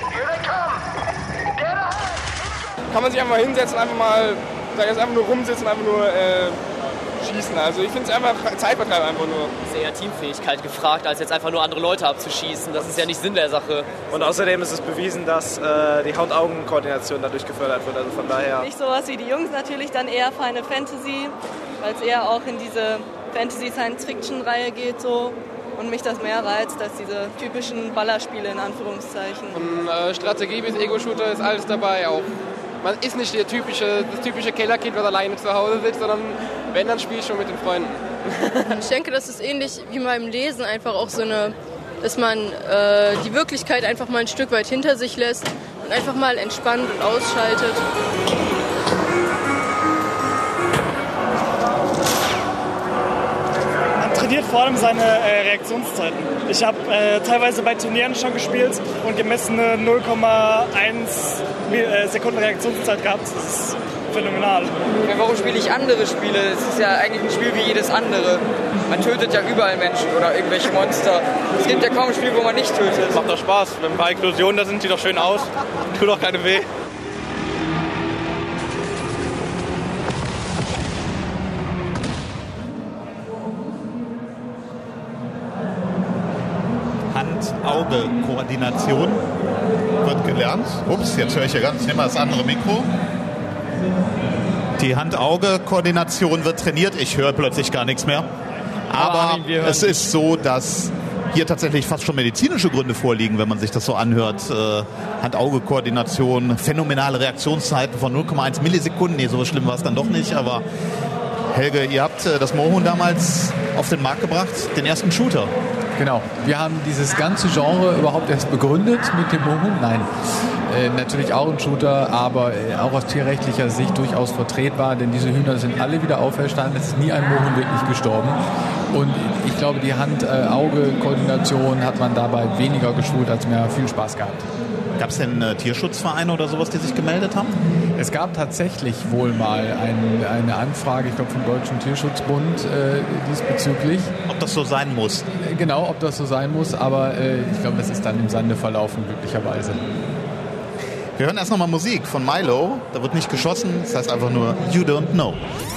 Kann man sich einfach hinsetzen, einfach mal, da jetzt einfach nur rumsitzen, einfach nur äh, schießen. Also ich finde es einfach Zeitvertreib einfach nur. Es ist eher Teamfähigkeit gefragt, als jetzt einfach nur andere Leute abzuschießen. Das ist ja nicht Sinn der Sache. Und außerdem ist es bewiesen, dass äh, die Haut-Augen-Koordination dadurch gefördert wird. Also von daher. Nicht sowas wie die Jungs natürlich, dann eher Final Fantasy, weil es eher auch in diese Fantasy-Science-Fiction-Reihe geht so. Und mich das mehr reizt als diese typischen Ballerspiele in Anführungszeichen. Von äh, Strategie bis Ego-Shooter ist alles dabei auch. Man ist nicht der typische, das typische Kellerkind, was alleine zu Hause sitzt, sondern wenn, dann spiele ich schon mit den Freunden. Ich denke, das ist ähnlich wie beim Lesen einfach auch so eine, dass man äh, die Wirklichkeit einfach mal ein Stück weit hinter sich lässt und einfach mal entspannt und ausschaltet. revolutioniert vor allem seine äh, Reaktionszeiten. Ich habe äh, teilweise bei Turnieren schon gespielt und gemessene null Komma eins Sekunden Reaktionszeit gehabt. Das ist phänomenal. Ja, warum spiele ich andere Spiele? Es ist ja eigentlich ein Spiel wie jedes andere. Man tötet ja überall Menschen oder irgendwelche Monster. Es gibt ja kaum ein Spiel, wo man nicht tötet. Macht doch Spaß. Mit ein paar Explosionen, da sind die doch schön aus. Tut doch keine weh. Hand-Auge-Koordination wird gelernt. Ups, jetzt höre ich ja ganz, ich nehme mal das andere Mikro. Die Hand-Auge-Koordination wird trainiert. Ich höre plötzlich gar nichts mehr. Aber Armin, es ist so, dass hier tatsächlich fast schon medizinische Gründe vorliegen, wenn man sich das so anhört. Äh, Hand-Auge-Koordination, phänomenale Reaktionszeiten von null Komma eins Millisekunden. Nee, so schlimm war es dann doch nicht. Aber Helge, ihr habt äh, das Mohun damals auf den Markt gebracht, den ersten Shooter. Genau. Wir haben dieses ganze Genre überhaupt erst begründet mit dem Mohun. Nein, äh, natürlich auch ein Shooter, aber äh, auch aus tierrechtlicher Sicht durchaus vertretbar, denn diese Hühner sind alle wieder auferstanden. Es ist nie ein Mohun wirklich gestorben. Und ich glaube, die Hand-Auge-Koordination hat man dabei weniger geschult, als mehr viel Spaß gehabt. Gab es denn äh, Tierschutzvereine oder sowas, die sich gemeldet haben? Es gab tatsächlich wohl mal ein, eine Anfrage, ich glaube vom Deutschen Tierschutzbund äh, diesbezüglich. Ob das so sein muss? Äh, genau, ob das so sein muss, aber äh, ich glaube, das ist dann im Sande verlaufen, glücklicherweise. Wir hören erst nochmal Musik von Milo. Da wird nicht geschossen, das heißt einfach nur You Don't Know.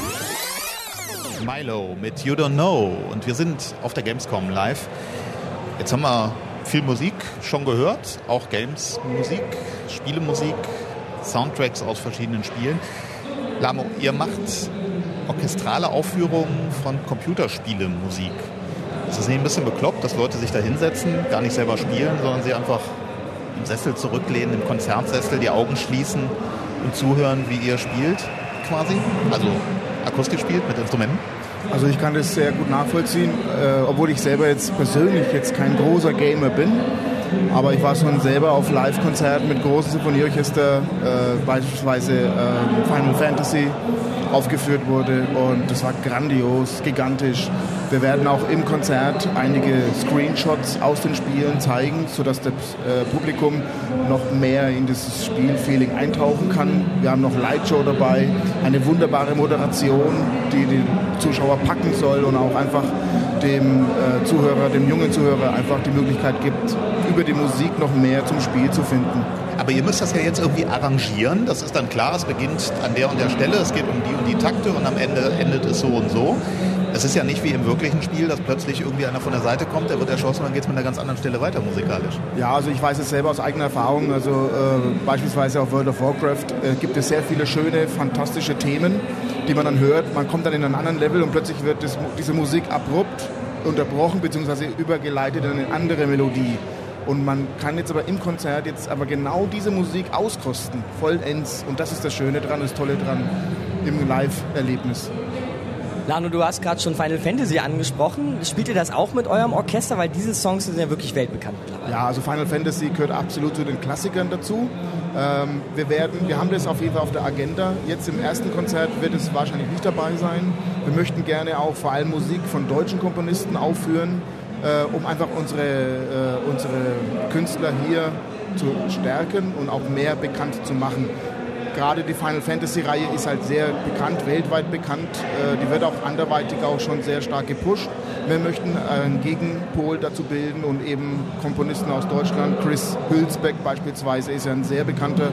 Milo mit You Don't Know. Und wir sind auf der Gamescom live. Jetzt haben wir viel Musik schon gehört, auch Games-Musik, Spielemusik, Soundtracks aus verschiedenen Spielen. Lamo, ihr macht orchestrale Aufführungen von Computerspielemusik. Es ist nicht ein bisschen bekloppt, dass Leute sich da hinsetzen, gar nicht selber spielen, sondern sie einfach im Sessel zurücklehnen, im Konzertsessel, die Augen schließen und zuhören, wie ihr spielt, quasi? Also akustisch spielt mit Instrumenten? Also ich kann das sehr gut nachvollziehen, äh, obwohl ich selber jetzt persönlich jetzt kein großer Gamer bin. Aber ich war schon selber auf Live-Konzerten mit großen Symphonieorchester, äh, beispielsweise äh, Final Fantasy aufgeführt wurde und das war grandios, gigantisch. Wir werden auch im Konzert einige Screenshots aus den Spielen zeigen, sodass das äh, Publikum noch mehr in dieses Spielfeeling eintauchen kann. Wir haben noch Lightshow dabei, eine wunderbare Moderation, die den Zuschauer packen soll und auch einfach dem äh, Zuhörer, dem jungen Zuhörer einfach die Möglichkeit gibt, über die Musik noch mehr zum Spiel zu finden. Aber ihr müsst das ja jetzt irgendwie arrangieren. Das ist dann klar, es beginnt an der und der Stelle, es geht um die und die Takte und am Ende endet es so und so. Es ist ja nicht wie im wirklichen Spiel, dass plötzlich irgendwie einer von der Seite kommt, der wird erschossen und dann geht es mit einer ganz anderen Stelle weiter musikalisch. Ja, also ich weiß es selber aus eigener Erfahrung. Also äh, beispielsweise auf World of Warcraft äh, gibt es sehr viele schöne, fantastische Themen, die man dann hört. Man kommt dann in einen anderen Level und plötzlich wird das, diese Musik abrupt unterbrochen bzw. übergeleitet in eine andere Melodie. Und man kann jetzt aber im Konzert jetzt aber genau diese Musik auskosten, vollends. Und das ist das Schöne dran, das Tolle dran im Live-Erlebnis. Lano, du hast gerade schon Final Fantasy angesprochen. Spielt ihr das auch mit eurem Orchester? Weil diese Songs sind ja wirklich weltbekannt mittlerweile. Ja, also Final Fantasy gehört absolut zu den Klassikern dazu. Ähm, wir, werden, wir haben das auf jeden Fall auf der Agenda. Jetzt im ersten Konzert wird es wahrscheinlich nicht dabei sein. Wir möchten gerne auch vor allem Musik von deutschen Komponisten aufführen, äh, um einfach unsere, äh, unsere Künstler hier zu stärken und auch mehr bekannt zu machen. Gerade die Final Fantasy Reihe ist halt sehr bekannt, weltweit bekannt. Äh, die wird auch anderweitig auch schon sehr stark gepusht. Wir möchten einen Gegenpol dazu bilden und eben Komponisten aus Deutschland, Chris Hülsbeck beispielsweise ist ja ein sehr bekannter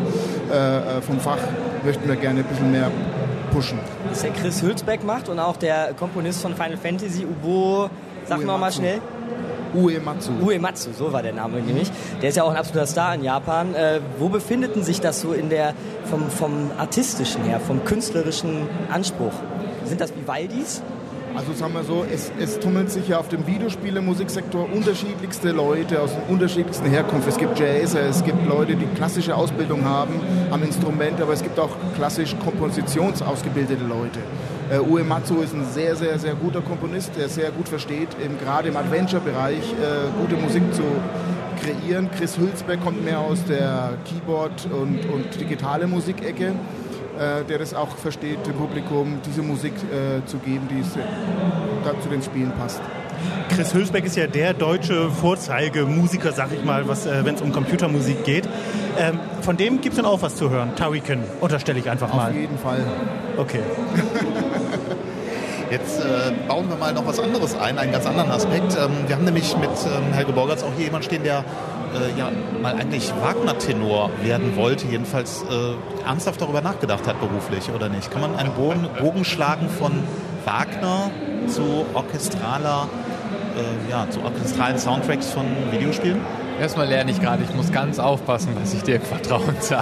äh, vom Fach, möchten wir gerne ein bisschen mehr pushen. Was der Chris Hülsbeck macht und auch der Komponist von Final Fantasy, Ubo, sag mal mal schnell. Uematsu. Uematsu, so war der Name nämlich. Der ist ja auch ein absoluter Star in Japan. Äh, wo befindet denn sich das so in der, vom, vom artistischen her, vom künstlerischen Anspruch? Sind das Vivaldis? Also sagen wir so, es, es tummelt sich ja auf dem Videospiele-Musiksektor unterschiedlichste Leute aus den unterschiedlichsten Herkunft. Es gibt Jazzer, es gibt Leute, die klassische Ausbildung haben am Instrument, aber es gibt auch klassisch kompositionsausgebildete Leute. Uh, Uematsu ist ein sehr, sehr, sehr guter Komponist, der sehr gut versteht, eben gerade im Adventure-Bereich äh, gute Musik zu kreieren. Chris Hülsbeck kommt mehr aus der Keyboard- und, und digitale Musikecke, äh, der das auch versteht, dem Publikum diese Musik äh, zu geben, die es, äh, zu den Spielen passt. Chris Hülsbeck ist ja der deutsche Vorzeigemusiker, sag ich mal, was, äh, wenn es um Computermusik geht. Ähm, von dem gibt es dann auch was zu hören. Tariqan, unterstelle ich einfach mal. Auf jeden Fall. Okay. Jetzt äh, bauen wir mal noch was anderes ein, einen ganz anderen Aspekt. Ähm, wir haben nämlich mit ähm, Helge Borgertz auch hier jemanden stehen, der äh, ja mal eigentlich Wagner-Tenor werden wollte, jedenfalls äh, ernsthaft darüber nachgedacht hat beruflich, oder nicht? Kann man einen Bogen, Bogen schlagen von Wagner zu orchestraler, äh, ja, zu orchestralen Soundtracks von Videospielen? Erstmal lerne ich gerade, ich muss ganz aufpassen, was ich dir im Vertrauen sage.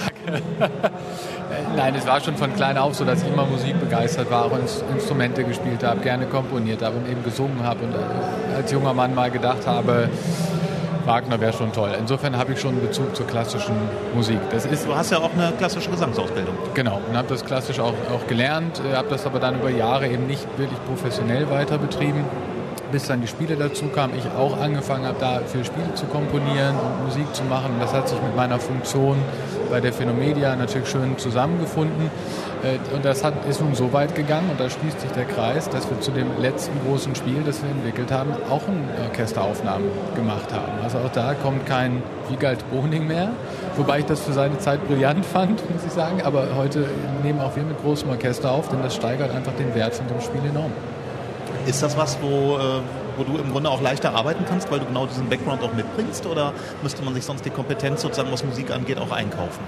Nein, es war schon von klein auf so, dass ich immer Musik begeistert war, auch Instrumente gespielt habe, gerne komponiert habe und eben gesungen habe und als junger Mann mal gedacht habe, Wagner wäre schon toll. Insofern habe ich schon einen Bezug zur klassischen Musik. Das ist, du hast ja auch eine klassische Gesangsausbildung. Genau, und habe das klassisch auch, auch gelernt, habe das aber dann über Jahre eben nicht wirklich professionell weiter betrieben. Bis dann die Spiele dazu kamen, ich auch angefangen habe, da für Spiele zu komponieren und Musik zu machen. Das hat sich mit meiner Funktion bei der Phänomedia natürlich schön zusammengefunden. Und das hat, ist nun so weit gegangen, und da schließt sich der Kreis, dass wir zu dem letzten großen Spiel, das wir entwickelt haben, auch eine Orchesteraufnahmen gemacht haben. Also auch da kommt kein Wiegald Boning mehr, wobei ich das für seine Zeit brillant fand, muss ich sagen. Aber heute nehmen auch wir mit großem Orchester auf, denn das steigert einfach den Wert von dem Spiel enorm. Ist das was, wo, äh, wo du im Grunde auch leichter arbeiten kannst, weil du genau diesen Background auch mitbringst? Oder müsste man sich sonst die Kompetenz sozusagen, was Musik angeht, auch einkaufen?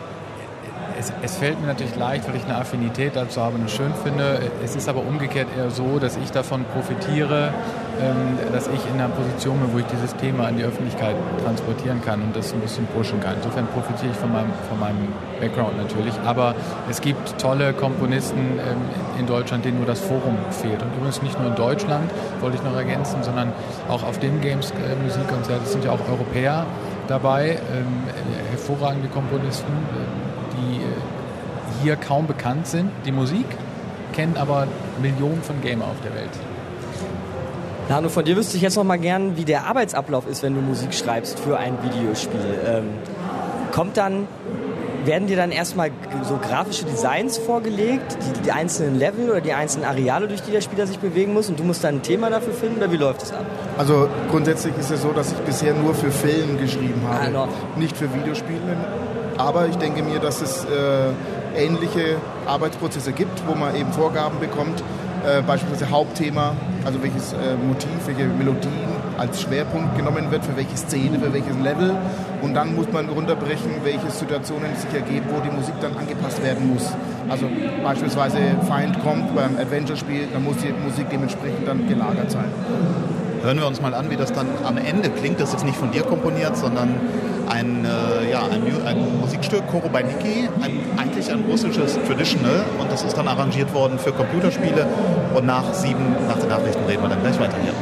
Es, es fällt mir natürlich leicht, weil ich eine Affinität dazu habe und es schön finde. Es ist aber umgekehrt eher so, dass ich davon profitiere, ähm, dass ich in einer Position bin, wo ich dieses Thema an die Öffentlichkeit transportieren kann und das ein bisschen pushen kann. Insofern profitiere ich von meinem, von meinem Background natürlich. Aber es gibt tolle Komponisten ähm, in Deutschland, denen nur das Forum fehlt. Und übrigens nicht nur in Deutschland, wollte ich noch ergänzen, sondern auch auf dem Games äh, Musikkonzert. Es sind ja auch Europäer dabei, ähm, hervorragende Komponisten, äh, die hier kaum bekannt sind, die Musik, kennen aber Millionen von Gamer auf der Welt. Nano, von dir wüsste ich jetzt noch mal gern, wie der Arbeitsablauf ist, wenn du Musik schreibst für ein Videospiel. Ähm, kommt dann, werden dir dann erstmal so grafische Designs vorgelegt, die, die einzelnen Level oder die einzelnen Areale, durch die der Spieler sich bewegen muss, und du musst dann ein Thema dafür finden, oder wie läuft das ab? Also grundsätzlich ist es so, dass ich bisher nur für Film geschrieben habe, ah, nicht für Videospiele. Aber ich denke mir, dass es äh, ähnliche Arbeitsprozesse gibt, wo man eben Vorgaben bekommt, äh, beispielsweise Hauptthema, also welches äh, Motiv, welche Melodien als Schwerpunkt genommen wird, für welche Szene, für welches Level. Und dann muss man runterbrechen, welche Situationen sich ergeben, wo die Musik dann angepasst werden muss. Also beispielsweise Feind kommt beim Adventure-Spiel, dann muss die Musik dementsprechend dann gelagert sein. Hören wir uns mal an, wie das dann am Ende klingt. Das ist nicht von dir komponiert, sondern ein, äh, ja, ein, ein Musikstück, Choro by Niki, ein, eigentlich ein russisches Traditional, und das ist dann arrangiert worden für Computerspiele, und nach sieben, nach den Nachrichten reden wir dann gleich weiter hier.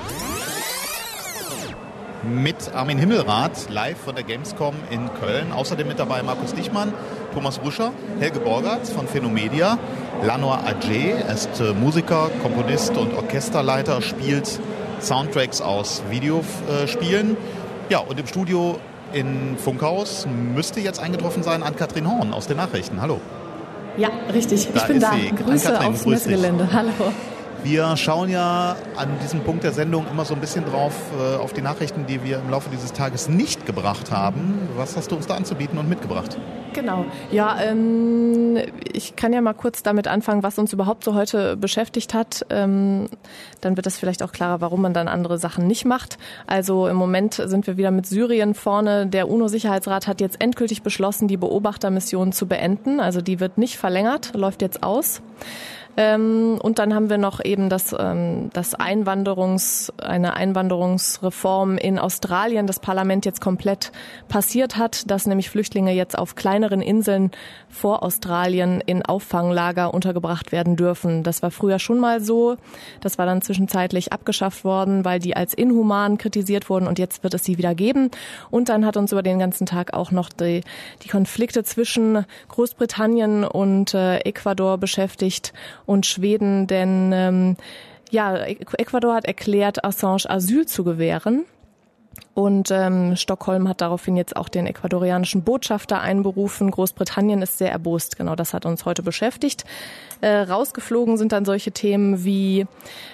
Mit Armin Himmelrath, live von der Gamescom in Köln. Außerdem mit dabei Markus Dichmann, Thomas Ruscher, Helge Borgertz von Phänomedia, Lanor Adjei, er ist äh, Musiker, Komponist und Orchesterleiter, spielt Soundtracks aus Videospielen. Ja, und im Studio in Funkhaus müsste jetzt eingetroffen sein Ann-Kathrin Horn aus den Nachrichten. Hallo. Ja, richtig. Da ich bin da. Sie. Grüße aufs Messegelände. Hallo. Wir schauen ja an diesem Punkt der Sendung immer so ein bisschen drauf, äh, auf die Nachrichten, die wir im Laufe dieses Tages nicht gebracht haben. Was hast du uns da anzubieten und mitgebracht? Genau. Ja, ähm, ich kann ja mal kurz damit anfangen, was uns überhaupt so heute beschäftigt hat. Ähm, dann wird es vielleicht auch klarer, warum man dann andere Sachen nicht macht. Also im Moment sind wir wieder mit Syrien vorne. Der UNO-Sicherheitsrat hat jetzt endgültig beschlossen, die Beobachtermission zu beenden. Also die wird nicht verlängert, läuft jetzt aus. Ähm, und dann haben wir noch eben das, ähm, das Einwanderungs, eine Einwanderungsreform in Australien, das Parlament jetzt komplett passiert hat, dass nämlich Flüchtlinge jetzt auf kleineren Inseln vor Australien in Auffanglager untergebracht werden dürfen. Das war früher schon mal so. Das war dann zwischenzeitlich abgeschafft worden, weil die als inhuman kritisiert wurden, und jetzt wird es sie wieder geben. Und dann hat uns über den ganzen Tag auch noch die, die Konflikte zwischen Großbritannien und äh, Ecuador beschäftigt und Schweden, denn ähm, ja, Ecuador hat erklärt, Assange Asyl zu gewähren. Und ähm, Stockholm hat daraufhin jetzt auch den ecuadorianischen Botschafter einberufen. Großbritannien ist sehr erbost. Genau, das hat uns heute beschäftigt. Äh, rausgeflogen sind dann solche Themen wie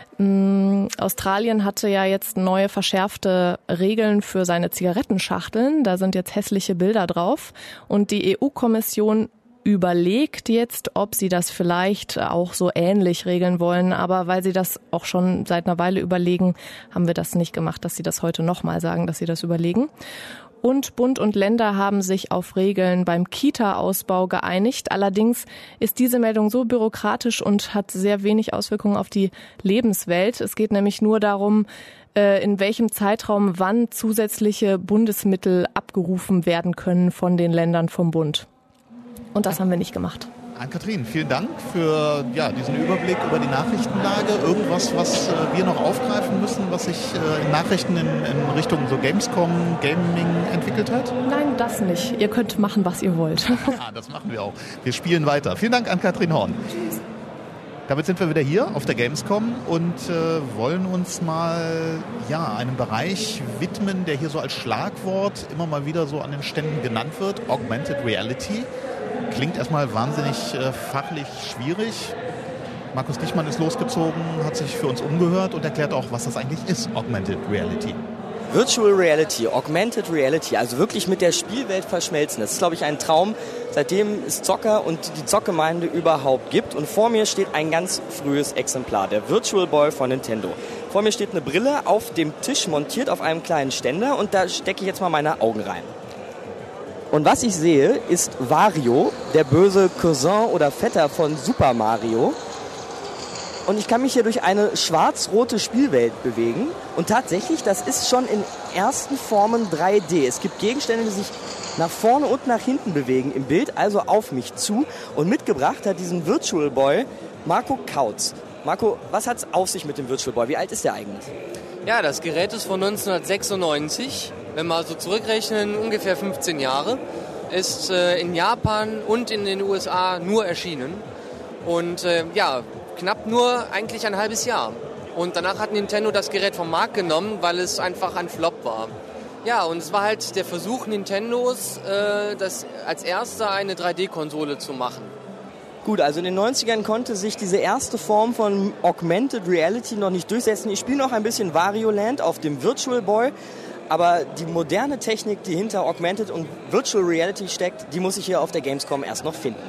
mh, Australien hatte ja jetzt neue verschärfte Regeln für seine Zigarettenschachteln. Da sind jetzt hässliche Bilder drauf. Und die E U-Kommission überlegt jetzt, ob sie das vielleicht auch so ähnlich regeln wollen. Aber weil sie das auch schon seit einer Weile überlegen, haben wir das nicht gemacht, dass sie das heute nochmal sagen, dass sie das überlegen. Und Bund und Länder haben sich auf Regeln beim Kita-Ausbau geeinigt. Allerdings ist diese Meldung so bürokratisch und hat sehr wenig Auswirkungen auf die Lebenswelt. Es geht nämlich nur darum, in welchem Zeitraum wann zusätzliche Bundesmittel abgerufen werden können von den Ländern vom Bund. Und das haben wir nicht gemacht. Ann-Kathrin, vielen Dank für ja, diesen Überblick über die Nachrichtenlage. Irgendwas, was äh, wir noch aufgreifen müssen, was sich äh, in Nachrichten in, in Richtung so Gamescom, Gaming entwickelt hat? Nein, das nicht. Ihr könnt machen, was ihr wollt. Ja, das machen wir auch. Wir spielen weiter. Vielen Dank, Ann-Kathrin Horn. Tschüss. Damit sind wir wieder hier auf der Gamescom und äh, wollen uns mal ja, einem Bereich widmen, der hier so als Schlagwort immer mal wieder so an den Ständen genannt wird, Augmented Reality. Klingt erstmal wahnsinnig äh, fachlich schwierig. Markus Dichmann ist losgezogen, hat sich für uns umgehört und erklärt auch, was das eigentlich ist, Augmented Reality. Virtual Reality, Augmented Reality, also wirklich mit der Spielwelt verschmelzen. Das ist, glaube ich, ein Traum, seitdem es Zocker und die Zockgemeinde überhaupt gibt. Und vor mir steht ein ganz frühes Exemplar, der Virtual Boy von Nintendo. Vor mir steht eine Brille auf dem Tisch montiert auf einem kleinen Ständer und da stecke ich jetzt mal meine Augen rein. Und was ich sehe, ist Wario, der böse Cousin oder Vetter von Super Mario. Und ich kann mich hier durch eine schwarz-rote Spielwelt bewegen. Und tatsächlich, das ist schon in ersten Formen drei D. Es gibt Gegenstände, die sich nach vorne und nach hinten bewegen im Bild, also auf mich zu. Und mitgebracht hat diesen Virtual Boy Marco Kautz. Marco, was hat's auf sich mit dem Virtual Boy? Wie alt ist der eigentlich? Ja, das Gerät ist von neunzehnhundertsechsundneunzig. Wenn wir also zurückrechnen, ungefähr fünfzehn Jahre, ist äh, in Japan und in den U S A nur erschienen. Und äh, ja, knapp nur eigentlich ein halbes Jahr. Und danach hat Nintendo das Gerät vom Markt genommen, weil es einfach ein Flop war. Ja, und es war halt der Versuch Nintendos, äh, das als erster eine drei D-Konsole zu machen. Gut, also in den neunzigern konnte sich diese erste Form von Augmented Reality noch nicht durchsetzen. Ich spiele noch ein bisschen Wario Land auf dem Virtual Boy. Aber die moderne Technik, die hinter Augmented und Virtual Reality steckt, die muss ich hier auf der Gamescom erst noch finden.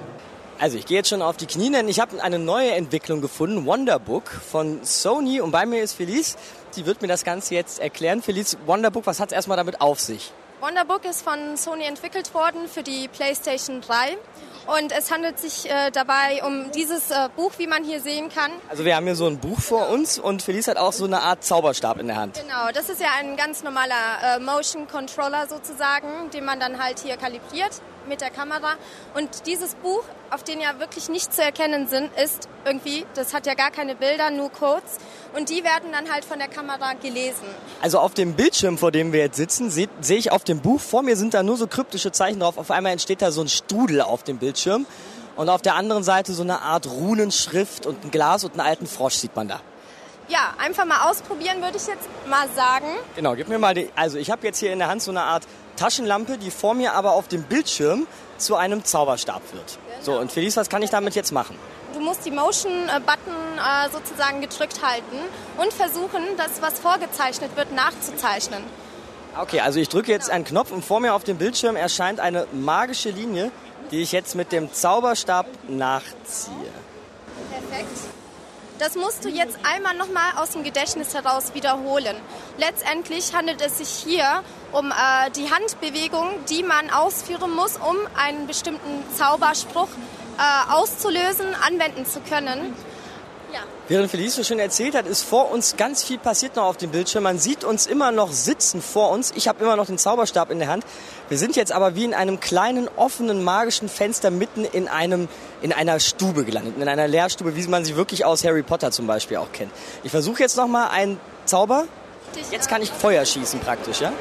Also ich gehe jetzt schon auf die Knie, denn ich habe eine neue Entwicklung gefunden, Wonderbook von Sony. Und bei mir ist Felice, die wird mir das Ganze jetzt erklären. Felice, Wonderbook, was hat es erstmal damit auf sich? Wonderbook ist von Sony entwickelt worden für die PlayStation drei. Und es handelt sich äh, dabei um dieses äh, Buch, wie man hier sehen kann. Also wir haben hier so ein Buch vor uns und Felice hat auch so eine Art Zauberstab in der Hand. Genau, das ist ja ein ganz normaler äh, Motion Controller sozusagen, den man dann halt hier kalibriert mit der Kamera. Und dieses Buch, auf dem ja wirklich nichts zu erkennen sind, ist irgendwie, das hat ja gar keine Bilder, nur Codes. Und die werden dann halt von der Kamera gelesen. Also auf dem Bildschirm, vor dem wir jetzt sitzen, sehe seh ich auf dem Buch, vor mir sind da nur so kryptische Zeichen drauf. Auf einmal entsteht da so ein Strudel auf dem Bildschirm. Und auf der anderen Seite so eine Art Runenschrift und ein Glas und einen alten Frosch sieht man da. Ja, einfach mal ausprobieren, würde ich jetzt mal sagen. Genau, gib mir mal die, also ich habe jetzt hier in der Hand so eine Art Taschenlampe, die vor mir aber auf dem Bildschirm zu einem Zauberstab wird. Genau. So, und Felice, was kann ich damit jetzt machen? Du musst die Motion-Button äh, sozusagen gedrückt halten und versuchen, das, was vorgezeichnet wird, nachzuzeichnen. Okay, also ich drücke jetzt einen Knopf und vor mir auf dem Bildschirm erscheint eine magische Linie, die ich jetzt mit dem Zauberstab nachziehe. Perfekt. Das musst du jetzt einmal nochmal aus dem Gedächtnis heraus wiederholen. Letztendlich handelt es sich hier um äh, die Handbewegung, die man ausführen muss, um einen bestimmten Zauberspruch äh, auszulösen, anwenden zu können. Ja. Während Felice so schön erzählt hat, ist vor uns ganz viel passiert noch auf dem Bildschirm. Man sieht uns immer noch sitzen vor uns. Ich habe immer noch den Zauberstab in der Hand. Wir sind jetzt aber wie in einem kleinen, offenen, magischen Fenster mitten in einem in einer Stube gelandet. In einer Lehrstube, wie man sie wirklich aus Harry Potter zum Beispiel auch kennt. Ich versuche jetzt nochmal einen Zauber. Jetzt kann ich Feuer schießen praktisch, ja?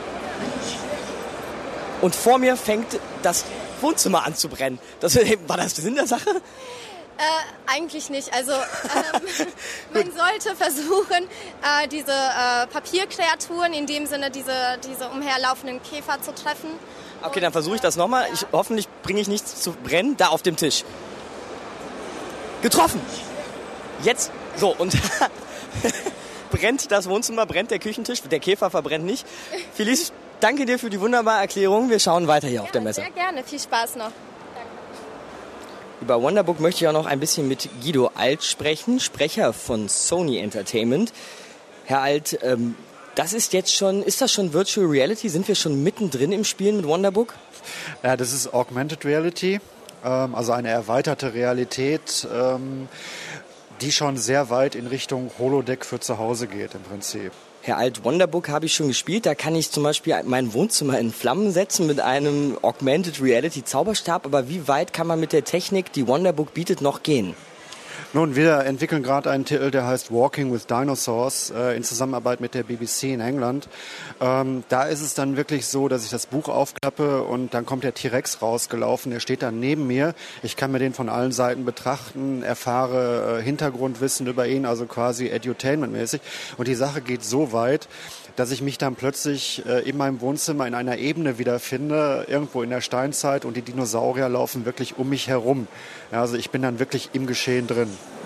Und vor mir fängt das Wohnzimmer an zu brennen. Das, war das der Sinn der Sache? Äh, eigentlich nicht. Also ähm, man sollte versuchen, äh, diese äh, Papierkreaturen, in dem Sinne diese, diese umherlaufenden Käfer zu treffen. Okay, dann versuche ich das nochmal. Ich, hoffentlich bringe ich nichts zu brennen. Da auf dem Tisch. Getroffen! Jetzt, so, und brennt das Wohnzimmer, brennt der Küchentisch, der Käfer verbrennt nicht. Felice, danke dir für die wunderbare Erklärung. Wir schauen weiter hier ja, auf der Messe. Sehr gerne, viel Spaß noch. Über Wonderbook möchte ich auch noch ein bisschen mit Guido Alt sprechen, Sprecher von Sony Entertainment. Herr Alt, ähm, das ist jetzt schon, ist das schon Virtual Reality? Sind wir schon mittendrin im Spielen mit Wonderbook? Ja, das ist Augmented Reality, ähm, also eine erweiterte Realität, ähm, die schon sehr weit in Richtung Holodeck für zu Hause geht im Prinzip. Herr Alt, Wonderbook habe ich schon gespielt. Da kann ich zum Beispiel mein Wohnzimmer in Flammen setzen mit einem Augmented Reality Zauberstab. Aber wie weit kann man mit der Technik, die Wonderbook bietet, noch gehen? Nun, wir entwickeln gerade einen Titel, der heißt Walking with Dinosaurs, äh, in Zusammenarbeit mit der B B C in England. Ähm, da ist es dann wirklich so, dass ich das Buch aufklappe und dann kommt der T-Rex rausgelaufen. Der steht dann neben mir. Ich kann mir den von allen Seiten betrachten, erfahre äh, Hintergrundwissen über ihn, also quasi edutainmentmäßig. Und die Sache geht so weit, dass ich mich dann plötzlich äh, in meinem Wohnzimmer in einer Ebene wiederfinde, irgendwo in der Steinzeit, und die Dinosaurier laufen wirklich um mich herum. Ja, also ich bin dann wirklich im Geschehen drin.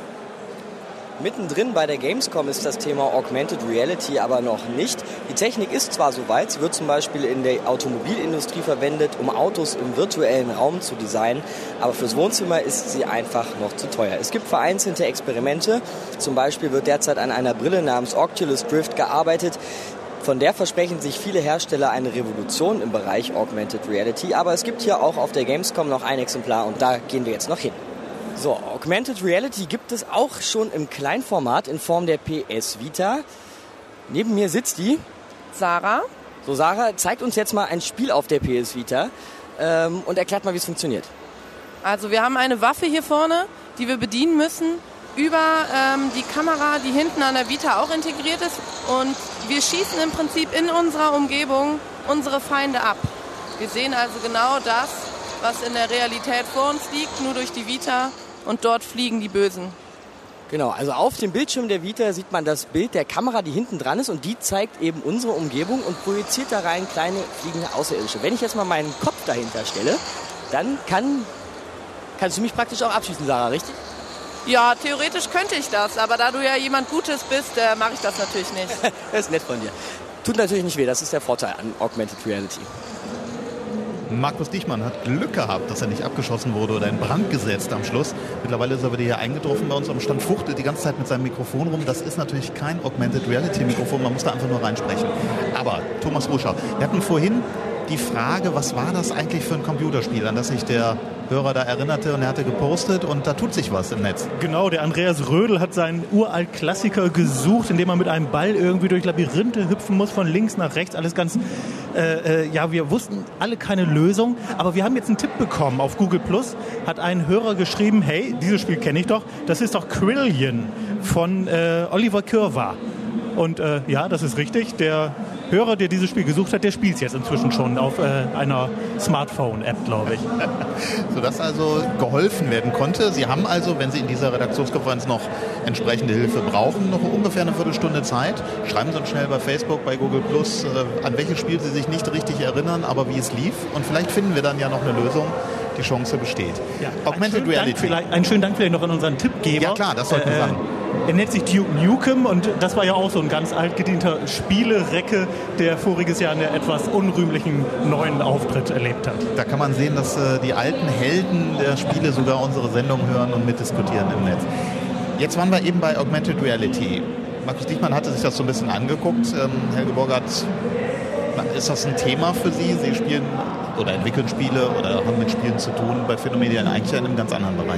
Mittendrin bei der Gamescom ist das Thema Augmented Reality aber noch nicht. Die Technik ist zwar soweit, sie wird zum Beispiel in der Automobilindustrie verwendet, um Autos im virtuellen Raum zu designen, aber fürs Wohnzimmer ist sie einfach noch zu teuer. Es gibt vereinzelte Experimente, zum Beispiel wird derzeit an einer Brille namens Oculus Rift gearbeitet. Von der versprechen sich viele Hersteller eine Revolution im Bereich Augmented Reality, aber es gibt hier auch auf der Gamescom noch ein Exemplar und da gehen wir jetzt noch hin. So, Augmented Reality gibt es auch schon im Kleinformat in Form der P S Vita. Neben mir sitzt die Sarah. So, Sarah, zeigt uns jetzt mal ein Spiel auf der P S Vita ähm, und erklärt mal, wie es funktioniert. Also wir haben eine Waffe hier vorne, die wir bedienen müssen, über ähm, die Kamera, die hinten an der Vita auch integriert ist. Und wir schießen im Prinzip in unserer Umgebung unsere Feinde ab. Wir sehen also genau das, was in der Realität vor uns liegt, nur durch die Vita, und dort fliegen die Bösen. Genau, also auf dem Bildschirm der Vita sieht man das Bild der Kamera, die hinten dran ist, und die zeigt eben unsere Umgebung und projiziert da rein kleine fliegende Außerirdische. Wenn ich jetzt mal meinen Kopf dahinter stelle, dann kann, kannst du mich praktisch auch abschießen, Sarah, richtig? Ja, theoretisch könnte ich das, aber da du ja jemand Gutes bist, äh, mache ich das natürlich nicht. Das ist nett von dir. Tut natürlich nicht weh, das ist der Vorteil an Augmented Reality. Markus Dichmann hat Glück gehabt, dass er nicht abgeschossen wurde oder in Brand gesetzt am Schluss. Mittlerweile ist er wieder hier eingetroffen bei uns am Stand, fuchtelt die ganze Zeit mit seinem Mikrofon rum. Das ist natürlich kein Augmented Reality Mikrofon, man muss da einfach nur reinsprechen. Aber Thomas Ruscher, wir hatten vorhin die Frage, was war das eigentlich für ein Computerspiel, an das sich der Hörer da erinnerte, und er hatte gepostet und da tut sich was im Netz. Genau, der Andreas Rödel hat seinen uralt Klassiker gesucht, indem man mit einem Ball irgendwie durch Labyrinthe hüpfen muss, von links nach rechts, alles ganz, äh, äh, ja, wir wussten alle keine Lösung, aber wir haben jetzt einen Tipp bekommen. Auf Google Plus hat ein Hörer geschrieben, hey, dieses Spiel kenne ich doch, das ist doch Quillian von äh, Oliver Kürwa. Und äh, ja, das ist richtig, der Hörer, der dieses Spiel gesucht hat, der spielt es jetzt inzwischen schon auf äh, einer Smartphone-App, glaube ich. Sodass also geholfen werden konnte. Sie haben also, wenn Sie in dieser Redaktionskonferenz noch entsprechende Hilfe brauchen, noch ungefähr eine Viertelstunde Zeit. Schreiben Sie uns schnell bei Facebook, bei Google Plus, äh, an welches Spiel Sie sich nicht richtig erinnern, aber wie es lief. Und vielleicht finden wir dann ja noch eine Lösung. Die Chance besteht. Ja, Augmented Reality. Einen schönen Dank vielleicht noch an unseren Tippgeber. Ja klar, das sollten wir äh, sagen. Er nennt sich Duke Nukem und das war ja auch so ein ganz altgedienter Spielerecke, der voriges Jahr einen etwas unrühmlichen neuen Auftritt erlebt hat. Da kann man sehen, dass äh, die alten Helden der Spiele sogar unsere Sendung hören und mitdiskutieren im Netz. Jetzt waren wir eben bei Augmented Reality. Markus Dichmann hatte sich das so ein bisschen angeguckt. Ähm, Helge Borgert, ist das ein Thema für Sie? Sie spielen oder entwickeln Spiele oder haben mit Spielen zu tun bei Phänomedia eigentlich in einem ganz anderen Bereich.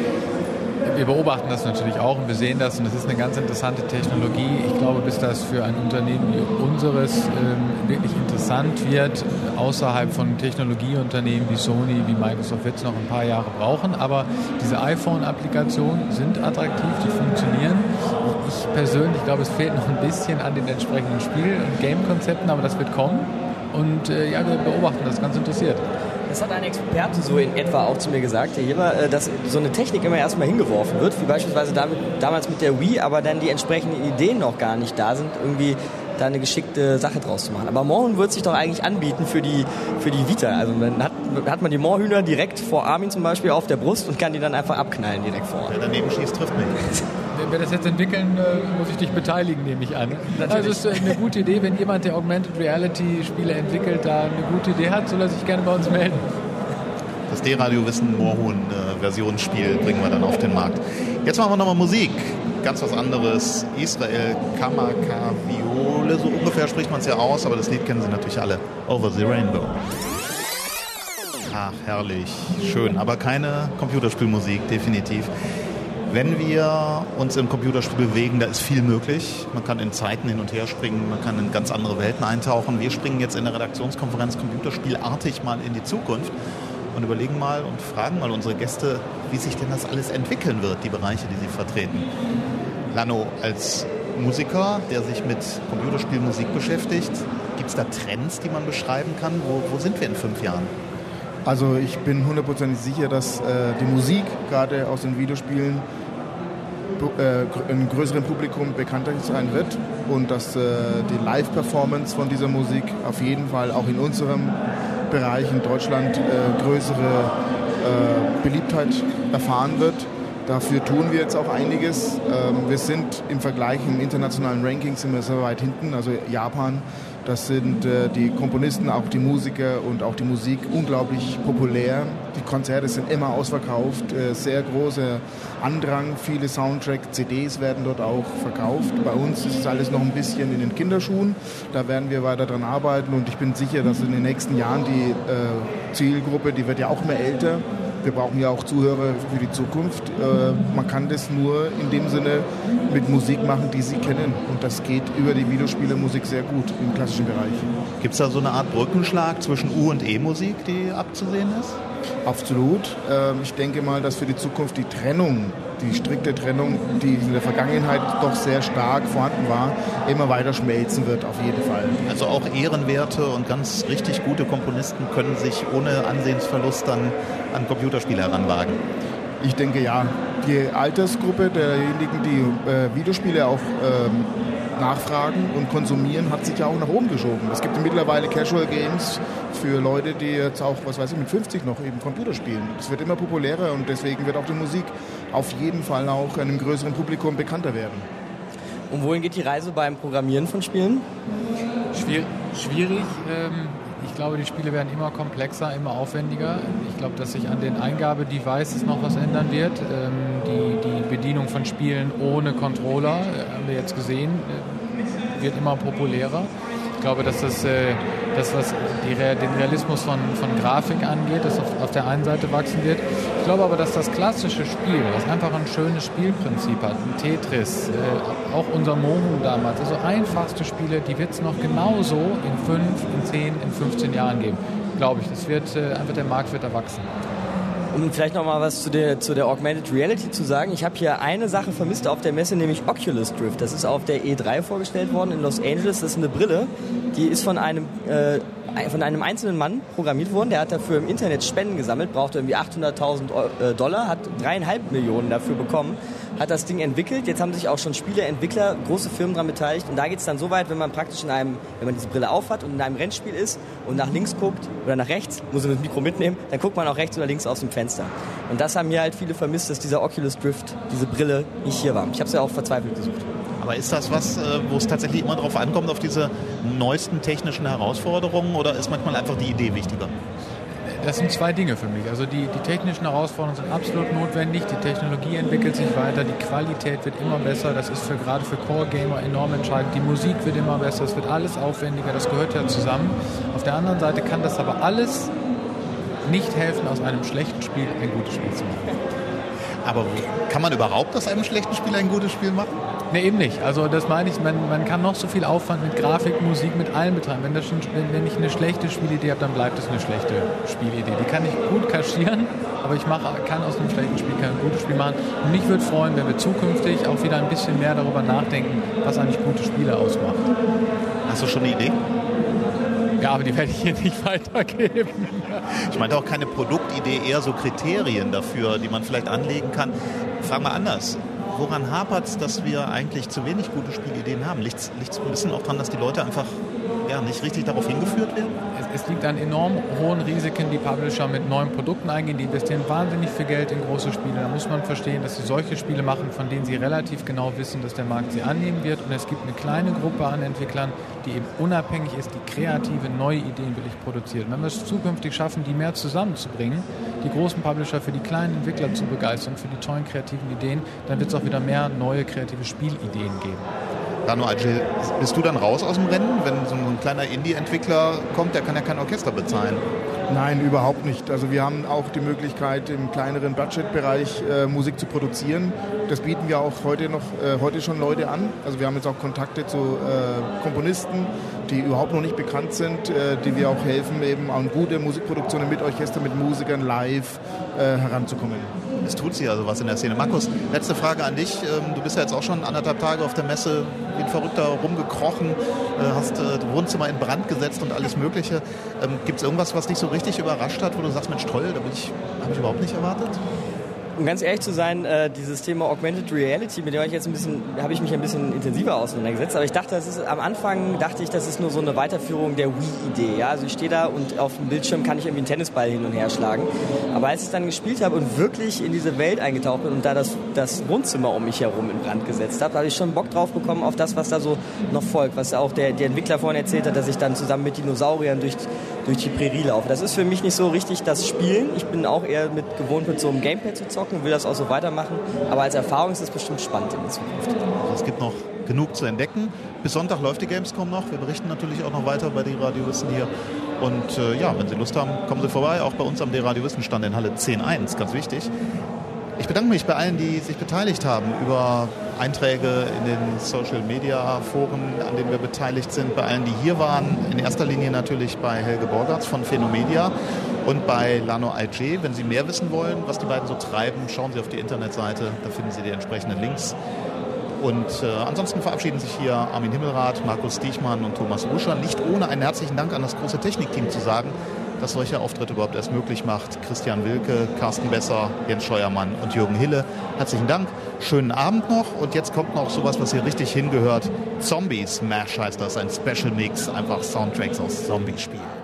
Wir beobachten das natürlich auch und wir sehen das, und das ist eine ganz interessante Technologie. Ich glaube, bis das für ein Unternehmen wie unseres ähm, wirklich interessant wird, außerhalb von Technologieunternehmen wie Sony, wie Microsoft, wird es noch ein paar Jahre brauchen. Aber diese iPhone-Applikationen sind attraktiv, die funktionieren. Ich persönlich glaube, es fehlt noch ein bisschen an den entsprechenden Spiel- und Game-Konzepten, aber das wird kommen. Und äh, ja, wir beobachten das ganz interessiert. Das hat ein Experte so in etwa auch zu mir gesagt, der hier war, dass so eine Technik immer erstmal hingeworfen wird, wie beispielsweise damit, damals mit der Wii, aber dann die entsprechenden Ideen noch gar nicht da sind, irgendwie da eine geschickte Sache draus zu machen. Aber Moorhuhn wird sich doch eigentlich anbieten für die, für die Vita. Also dann hat, hat man die Moorhühner direkt vor Armin zum Beispiel auf der Brust und kann die dann einfach abknallen direkt vor. Wer daneben schießt, trifft nicht. Wenn wir das jetzt entwickeln, muss ich dich beteiligen, nehme ich an. Natürlich. Also es ist eine gute Idee, wenn jemand, der Augmented Reality Spiele entwickelt, da eine gute Idee hat, soll er sich gerne bei uns melden. Das D-Radio-Wissen Moorhuhn-Versionsspiel bringen wir dann auf den Markt. Jetzt machen wir nochmal Musik. Ganz was anderes. Israel Kamakawiole, so ungefähr spricht man es ja aus, aber das Lied kennen Sie natürlich alle. Over the Rainbow. Ach, herrlich, schön, aber keine Computerspielmusik, definitiv. Wenn wir uns im Computerspiel bewegen, da ist viel möglich. Man kann in Zeiten hin und her springen, man kann in ganz andere Welten eintauchen. Wir springen jetzt in der Redaktionskonferenz computerspielartig mal in die Zukunft und überlegen mal und fragen mal unsere Gäste, wie sich denn das alles entwickeln wird, die Bereiche, die sie vertreten. Lano, als Musiker, der sich mit Computerspielmusik beschäftigt, gibt es da Trends, die man beschreiben kann? Wo, wo sind wir in fünf Jahren? Also ich bin hundertprozentig sicher, dass äh, die Musik gerade aus den Videospielen äh, einem größeren Publikum bekannter sein wird und dass äh, die Live-Performance von dieser Musik auf jeden Fall auch in unserem Bereich in Deutschland äh, größere äh, Beliebtheit erfahren wird. Dafür tun wir jetzt auch einiges. Ähm, wir sind im Vergleich im internationalen Ranking sind wir sehr weit hinten, also Japan. Das sind äh, die Komponisten, auch die Musiker und auch die Musik unglaublich populär. Die Konzerte sind immer ausverkauft, äh, sehr großer Andrang, viele Soundtrack-C Ds werden dort auch verkauft. Bei uns ist es alles noch ein bisschen in den Kinderschuhen, da werden wir weiter dran arbeiten und ich bin sicher, dass in den nächsten Jahren die äh, Zielgruppe, die wird ja auch mehr älter. Wir brauchen ja auch Zuhörer für die Zukunft. Äh, man kann das nur in dem Sinne mit Musik machen, die sie kennen. Und das geht über die Videospielemusik sehr gut im klassischen Bereich. Gibt es da so eine Art Brückenschlag zwischen U- und E-Musik, die abzusehen ist? Absolut. Äh, ich denke mal, dass für die Zukunft die Trennung, die strikte Trennung, die in der Vergangenheit doch sehr stark vorhanden war, immer weiter schmelzen wird, auf jeden Fall. Also auch ehrenwerte und ganz richtig gute Komponisten können sich ohne Ansehensverlust dann an Computerspiele heranwagen. Ich denke ja. Die Altersgruppe derjenigen, die äh, Videospiele auch ähm, nachfragen und konsumieren, hat sich ja auch nach oben geschoben. Es gibt mittlerweile Casual Games für Leute, die jetzt auch, was weiß ich, mit fünfzig noch eben Computer spielen. Es wird immer populärer und deswegen wird auch die Musik auf jeden Fall auch einem größeren Publikum bekannter werden. Und wohin geht die Reise beim Programmieren von Spielen? Schwierig. schwierig ähm, ich glaube, die Spiele werden immer komplexer, immer aufwendiger. Ich glaube, dass sich an den Eingabedevices noch was ändern wird. Ähm, die, die Bedienung von Spielen ohne Controller, äh, haben wir jetzt gesehen, äh, wird immer populärer. Ich glaube, dass das, äh, das was die, den Realismus von, von Grafik angeht, das auf, auf der einen Seite wachsen wird. Ich glaube aber, dass das klassische Spiel, das einfach ein schönes Spielprinzip hat, ein Tetris, äh, auch unser Moorhuhn damals, also einfachste Spiele, die wird es noch genauso in fünf, in zehn, in fünfzehn Jahren geben. Glaube ich, das wird äh, einfach, der Markt wird erwachsen. Um vielleicht noch mal was zu der, zu der Augmented Reality zu sagen. Ich habe hier eine Sache vermisst auf der Messe, nämlich Oculus Drift. Das ist auf der E drei vorgestellt worden in Los Angeles. Das ist eine Brille, die ist von einem, äh, von einem einzelnen Mann programmiert worden. Der hat dafür im Internet Spenden gesammelt, brauchte irgendwie achthunderttausend Dollar, hat dreieinhalb Millionen dafür bekommen, hat das Ding entwickelt. Jetzt haben sich auch schon Spieleentwickler, große Firmen daran beteiligt. Und da geht es dann so weit, wenn man praktisch in einem, wenn man diese Brille aufhat und in einem Rennspiel ist und nach links guckt oder nach rechts, muss man das Mikro mitnehmen, dann guckt man auch rechts oder links aus dem Fenster. Und das haben hier halt viele vermisst, dass dieser Oculus Drift, diese Brille, nicht hier war. Ich habe es ja auch verzweifelt gesucht. Aber ist das was, wo es tatsächlich immer darauf ankommt, auf diese neuesten technischen Herausforderungen, oder ist manchmal einfach die Idee wichtiger? Das sind zwei Dinge für mich. Also die, die technischen Herausforderungen sind absolut notwendig. Die Technologie entwickelt sich weiter, die Qualität wird immer besser. Das ist für, gerade für Core-Gamer enorm entscheidend. Die Musik wird immer besser, es wird alles aufwendiger. Das gehört ja zusammen. Auf der anderen Seite kann das aber alles nicht helfen, aus einem schlechten Spiel ein gutes Spiel zu machen. Aber kann man überhaupt aus einem schlechten Spiel ein gutes Spiel machen? Ne, eben nicht. Also das meine ich, man, man kann noch so viel Aufwand mit Grafik, Musik, mit allem betreiben. Wenn, das schon, wenn, wenn ich eine schlechte Spielidee habe, dann bleibt es eine schlechte Spielidee. Die kann ich gut kaschieren, aber ich mache, kann aus einem schlechten Spiel kein gutes Spiel machen. Und mich würde freuen, wenn wir zukünftig auch wieder ein bisschen mehr darüber nachdenken, was eigentlich gute Spiele ausmacht. Hast du schon eine Idee? Ja, aber die werde ich hier nicht weitergeben. Ich meinte auch keine Produktidee, eher so Kriterien dafür, die man vielleicht anlegen kann. Frag mal anders. Woran hapert es, dass wir eigentlich zu wenig gute Spielideen haben? Liegt es ein bisschen auch daran, dass die Leute einfach ja, nicht richtig darauf hingeführt werden? Es, es liegt an enorm hohen Risiken, die Publisher mit neuen Produkten eingehen. Die investieren wahnsinnig viel Geld in große Spiele. Da muss man verstehen, dass sie solche Spiele machen, von denen sie relativ genau wissen, dass der Markt sie annehmen wird. Und es gibt eine kleine Gruppe an Entwicklern, die eben unabhängig ist, die kreative, neue Ideen willig produziert. Wenn wir es zukünftig schaffen, die mehr zusammenzubringen, die großen Publisher für die kleinen Entwickler zu begeistern, für die tollen kreativen Ideen, dann wird es auch wieder mehr neue kreative Spielideen geben. Lano Agil, bist du dann raus aus dem Rennen, wenn so ein kleiner Indie-Entwickler kommt, der kann ja kein Orchester bezahlen? Nein, überhaupt nicht. Also wir haben auch die Möglichkeit, im kleineren Budgetbereich äh, Musik zu produzieren. Das bieten wir auch heute noch äh, heute schon Leute an. Also wir haben jetzt auch Kontakte zu äh, Komponisten, die überhaupt noch nicht bekannt sind, äh, die wir auch helfen, eben an gute Musikproduktionen mit Orchester, mit Musikern live äh, heranzukommen. Es tut sich also was in der Szene. Markus, letzte Frage an dich. Du bist ja jetzt auch schon anderthalb Tage auf der Messe wie ein Verrückter rumgekrochen, hast das Wohnzimmer in Brand gesetzt und alles Mögliche. Gibt es irgendwas, was dich so richtig überrascht hat, wo du sagst, Mensch, toll, da bin ich, habe ich überhaupt nicht erwartet? Um ganz ehrlich zu sein, äh, dieses Thema Augmented Reality, mit dem ich jetzt ein bisschen, habe ich mich ein bisschen intensiver auseinandergesetzt. Aber ich dachte, das ist am Anfang dachte ich, das ist nur so eine Weiterführung der Wii-Idee. Ja? Also ich stehe da und auf dem Bildschirm kann ich irgendwie einen Tennisball hin und her schlagen. Aber als ich dann gespielt habe und wirklich in diese Welt eingetaucht bin und da das, das Wohnzimmer um mich herum in Brand gesetzt habe, da habe ich schon Bock drauf bekommen auf das, was da so noch folgt. Was auch der, der Entwickler vorhin erzählt hat, dass ich dann zusammen mit Dinosauriern durch, durch die Prärie laufe. Das ist für mich nicht so richtig das Spielen. Ich bin auch eher mit, gewohnt, mit so einem Gamepad zu zocken und will das auch so weitermachen. Aber als Erfahrung ist es bestimmt spannend in der Zukunft. Also es gibt noch genug zu entdecken. Bis Sonntag läuft die Gamescom noch. Wir berichten natürlich auch noch weiter bei D-Radio Wissen hier. Und äh, ja, wenn Sie Lust haben, kommen Sie vorbei. Auch bei uns am D-Radio Wissen Stand in Halle zehn eins. Ganz wichtig. Ich bedanke mich bei allen, die sich beteiligt haben, über Einträge in den Social-Media-Foren, an denen wir beteiligt sind, bei allen, die hier waren. In erster Linie natürlich bei Helge Borgertz von Phenomedia und bei Lano I J. Wenn Sie mehr wissen wollen, was die beiden so treiben, schauen Sie auf die Internetseite, da finden Sie die entsprechenden Links. Und äh, ansonsten verabschieden sich hier Armin Himmelrath, Markus Diechmann und Thomas Ruscher. Nicht ohne einen herzlichen Dank an das große Technikteam zu sagen, das solche Auftritte überhaupt erst möglich macht. Christian Wilke, Carsten Besser, Jens Scheuermann und Jürgen Hille. Herzlichen Dank, schönen Abend noch. Und jetzt kommt noch sowas, was hier richtig hingehört. Zombie Smash heißt das, ein Special Mix, einfach Soundtracks aus Zombie-Spielen.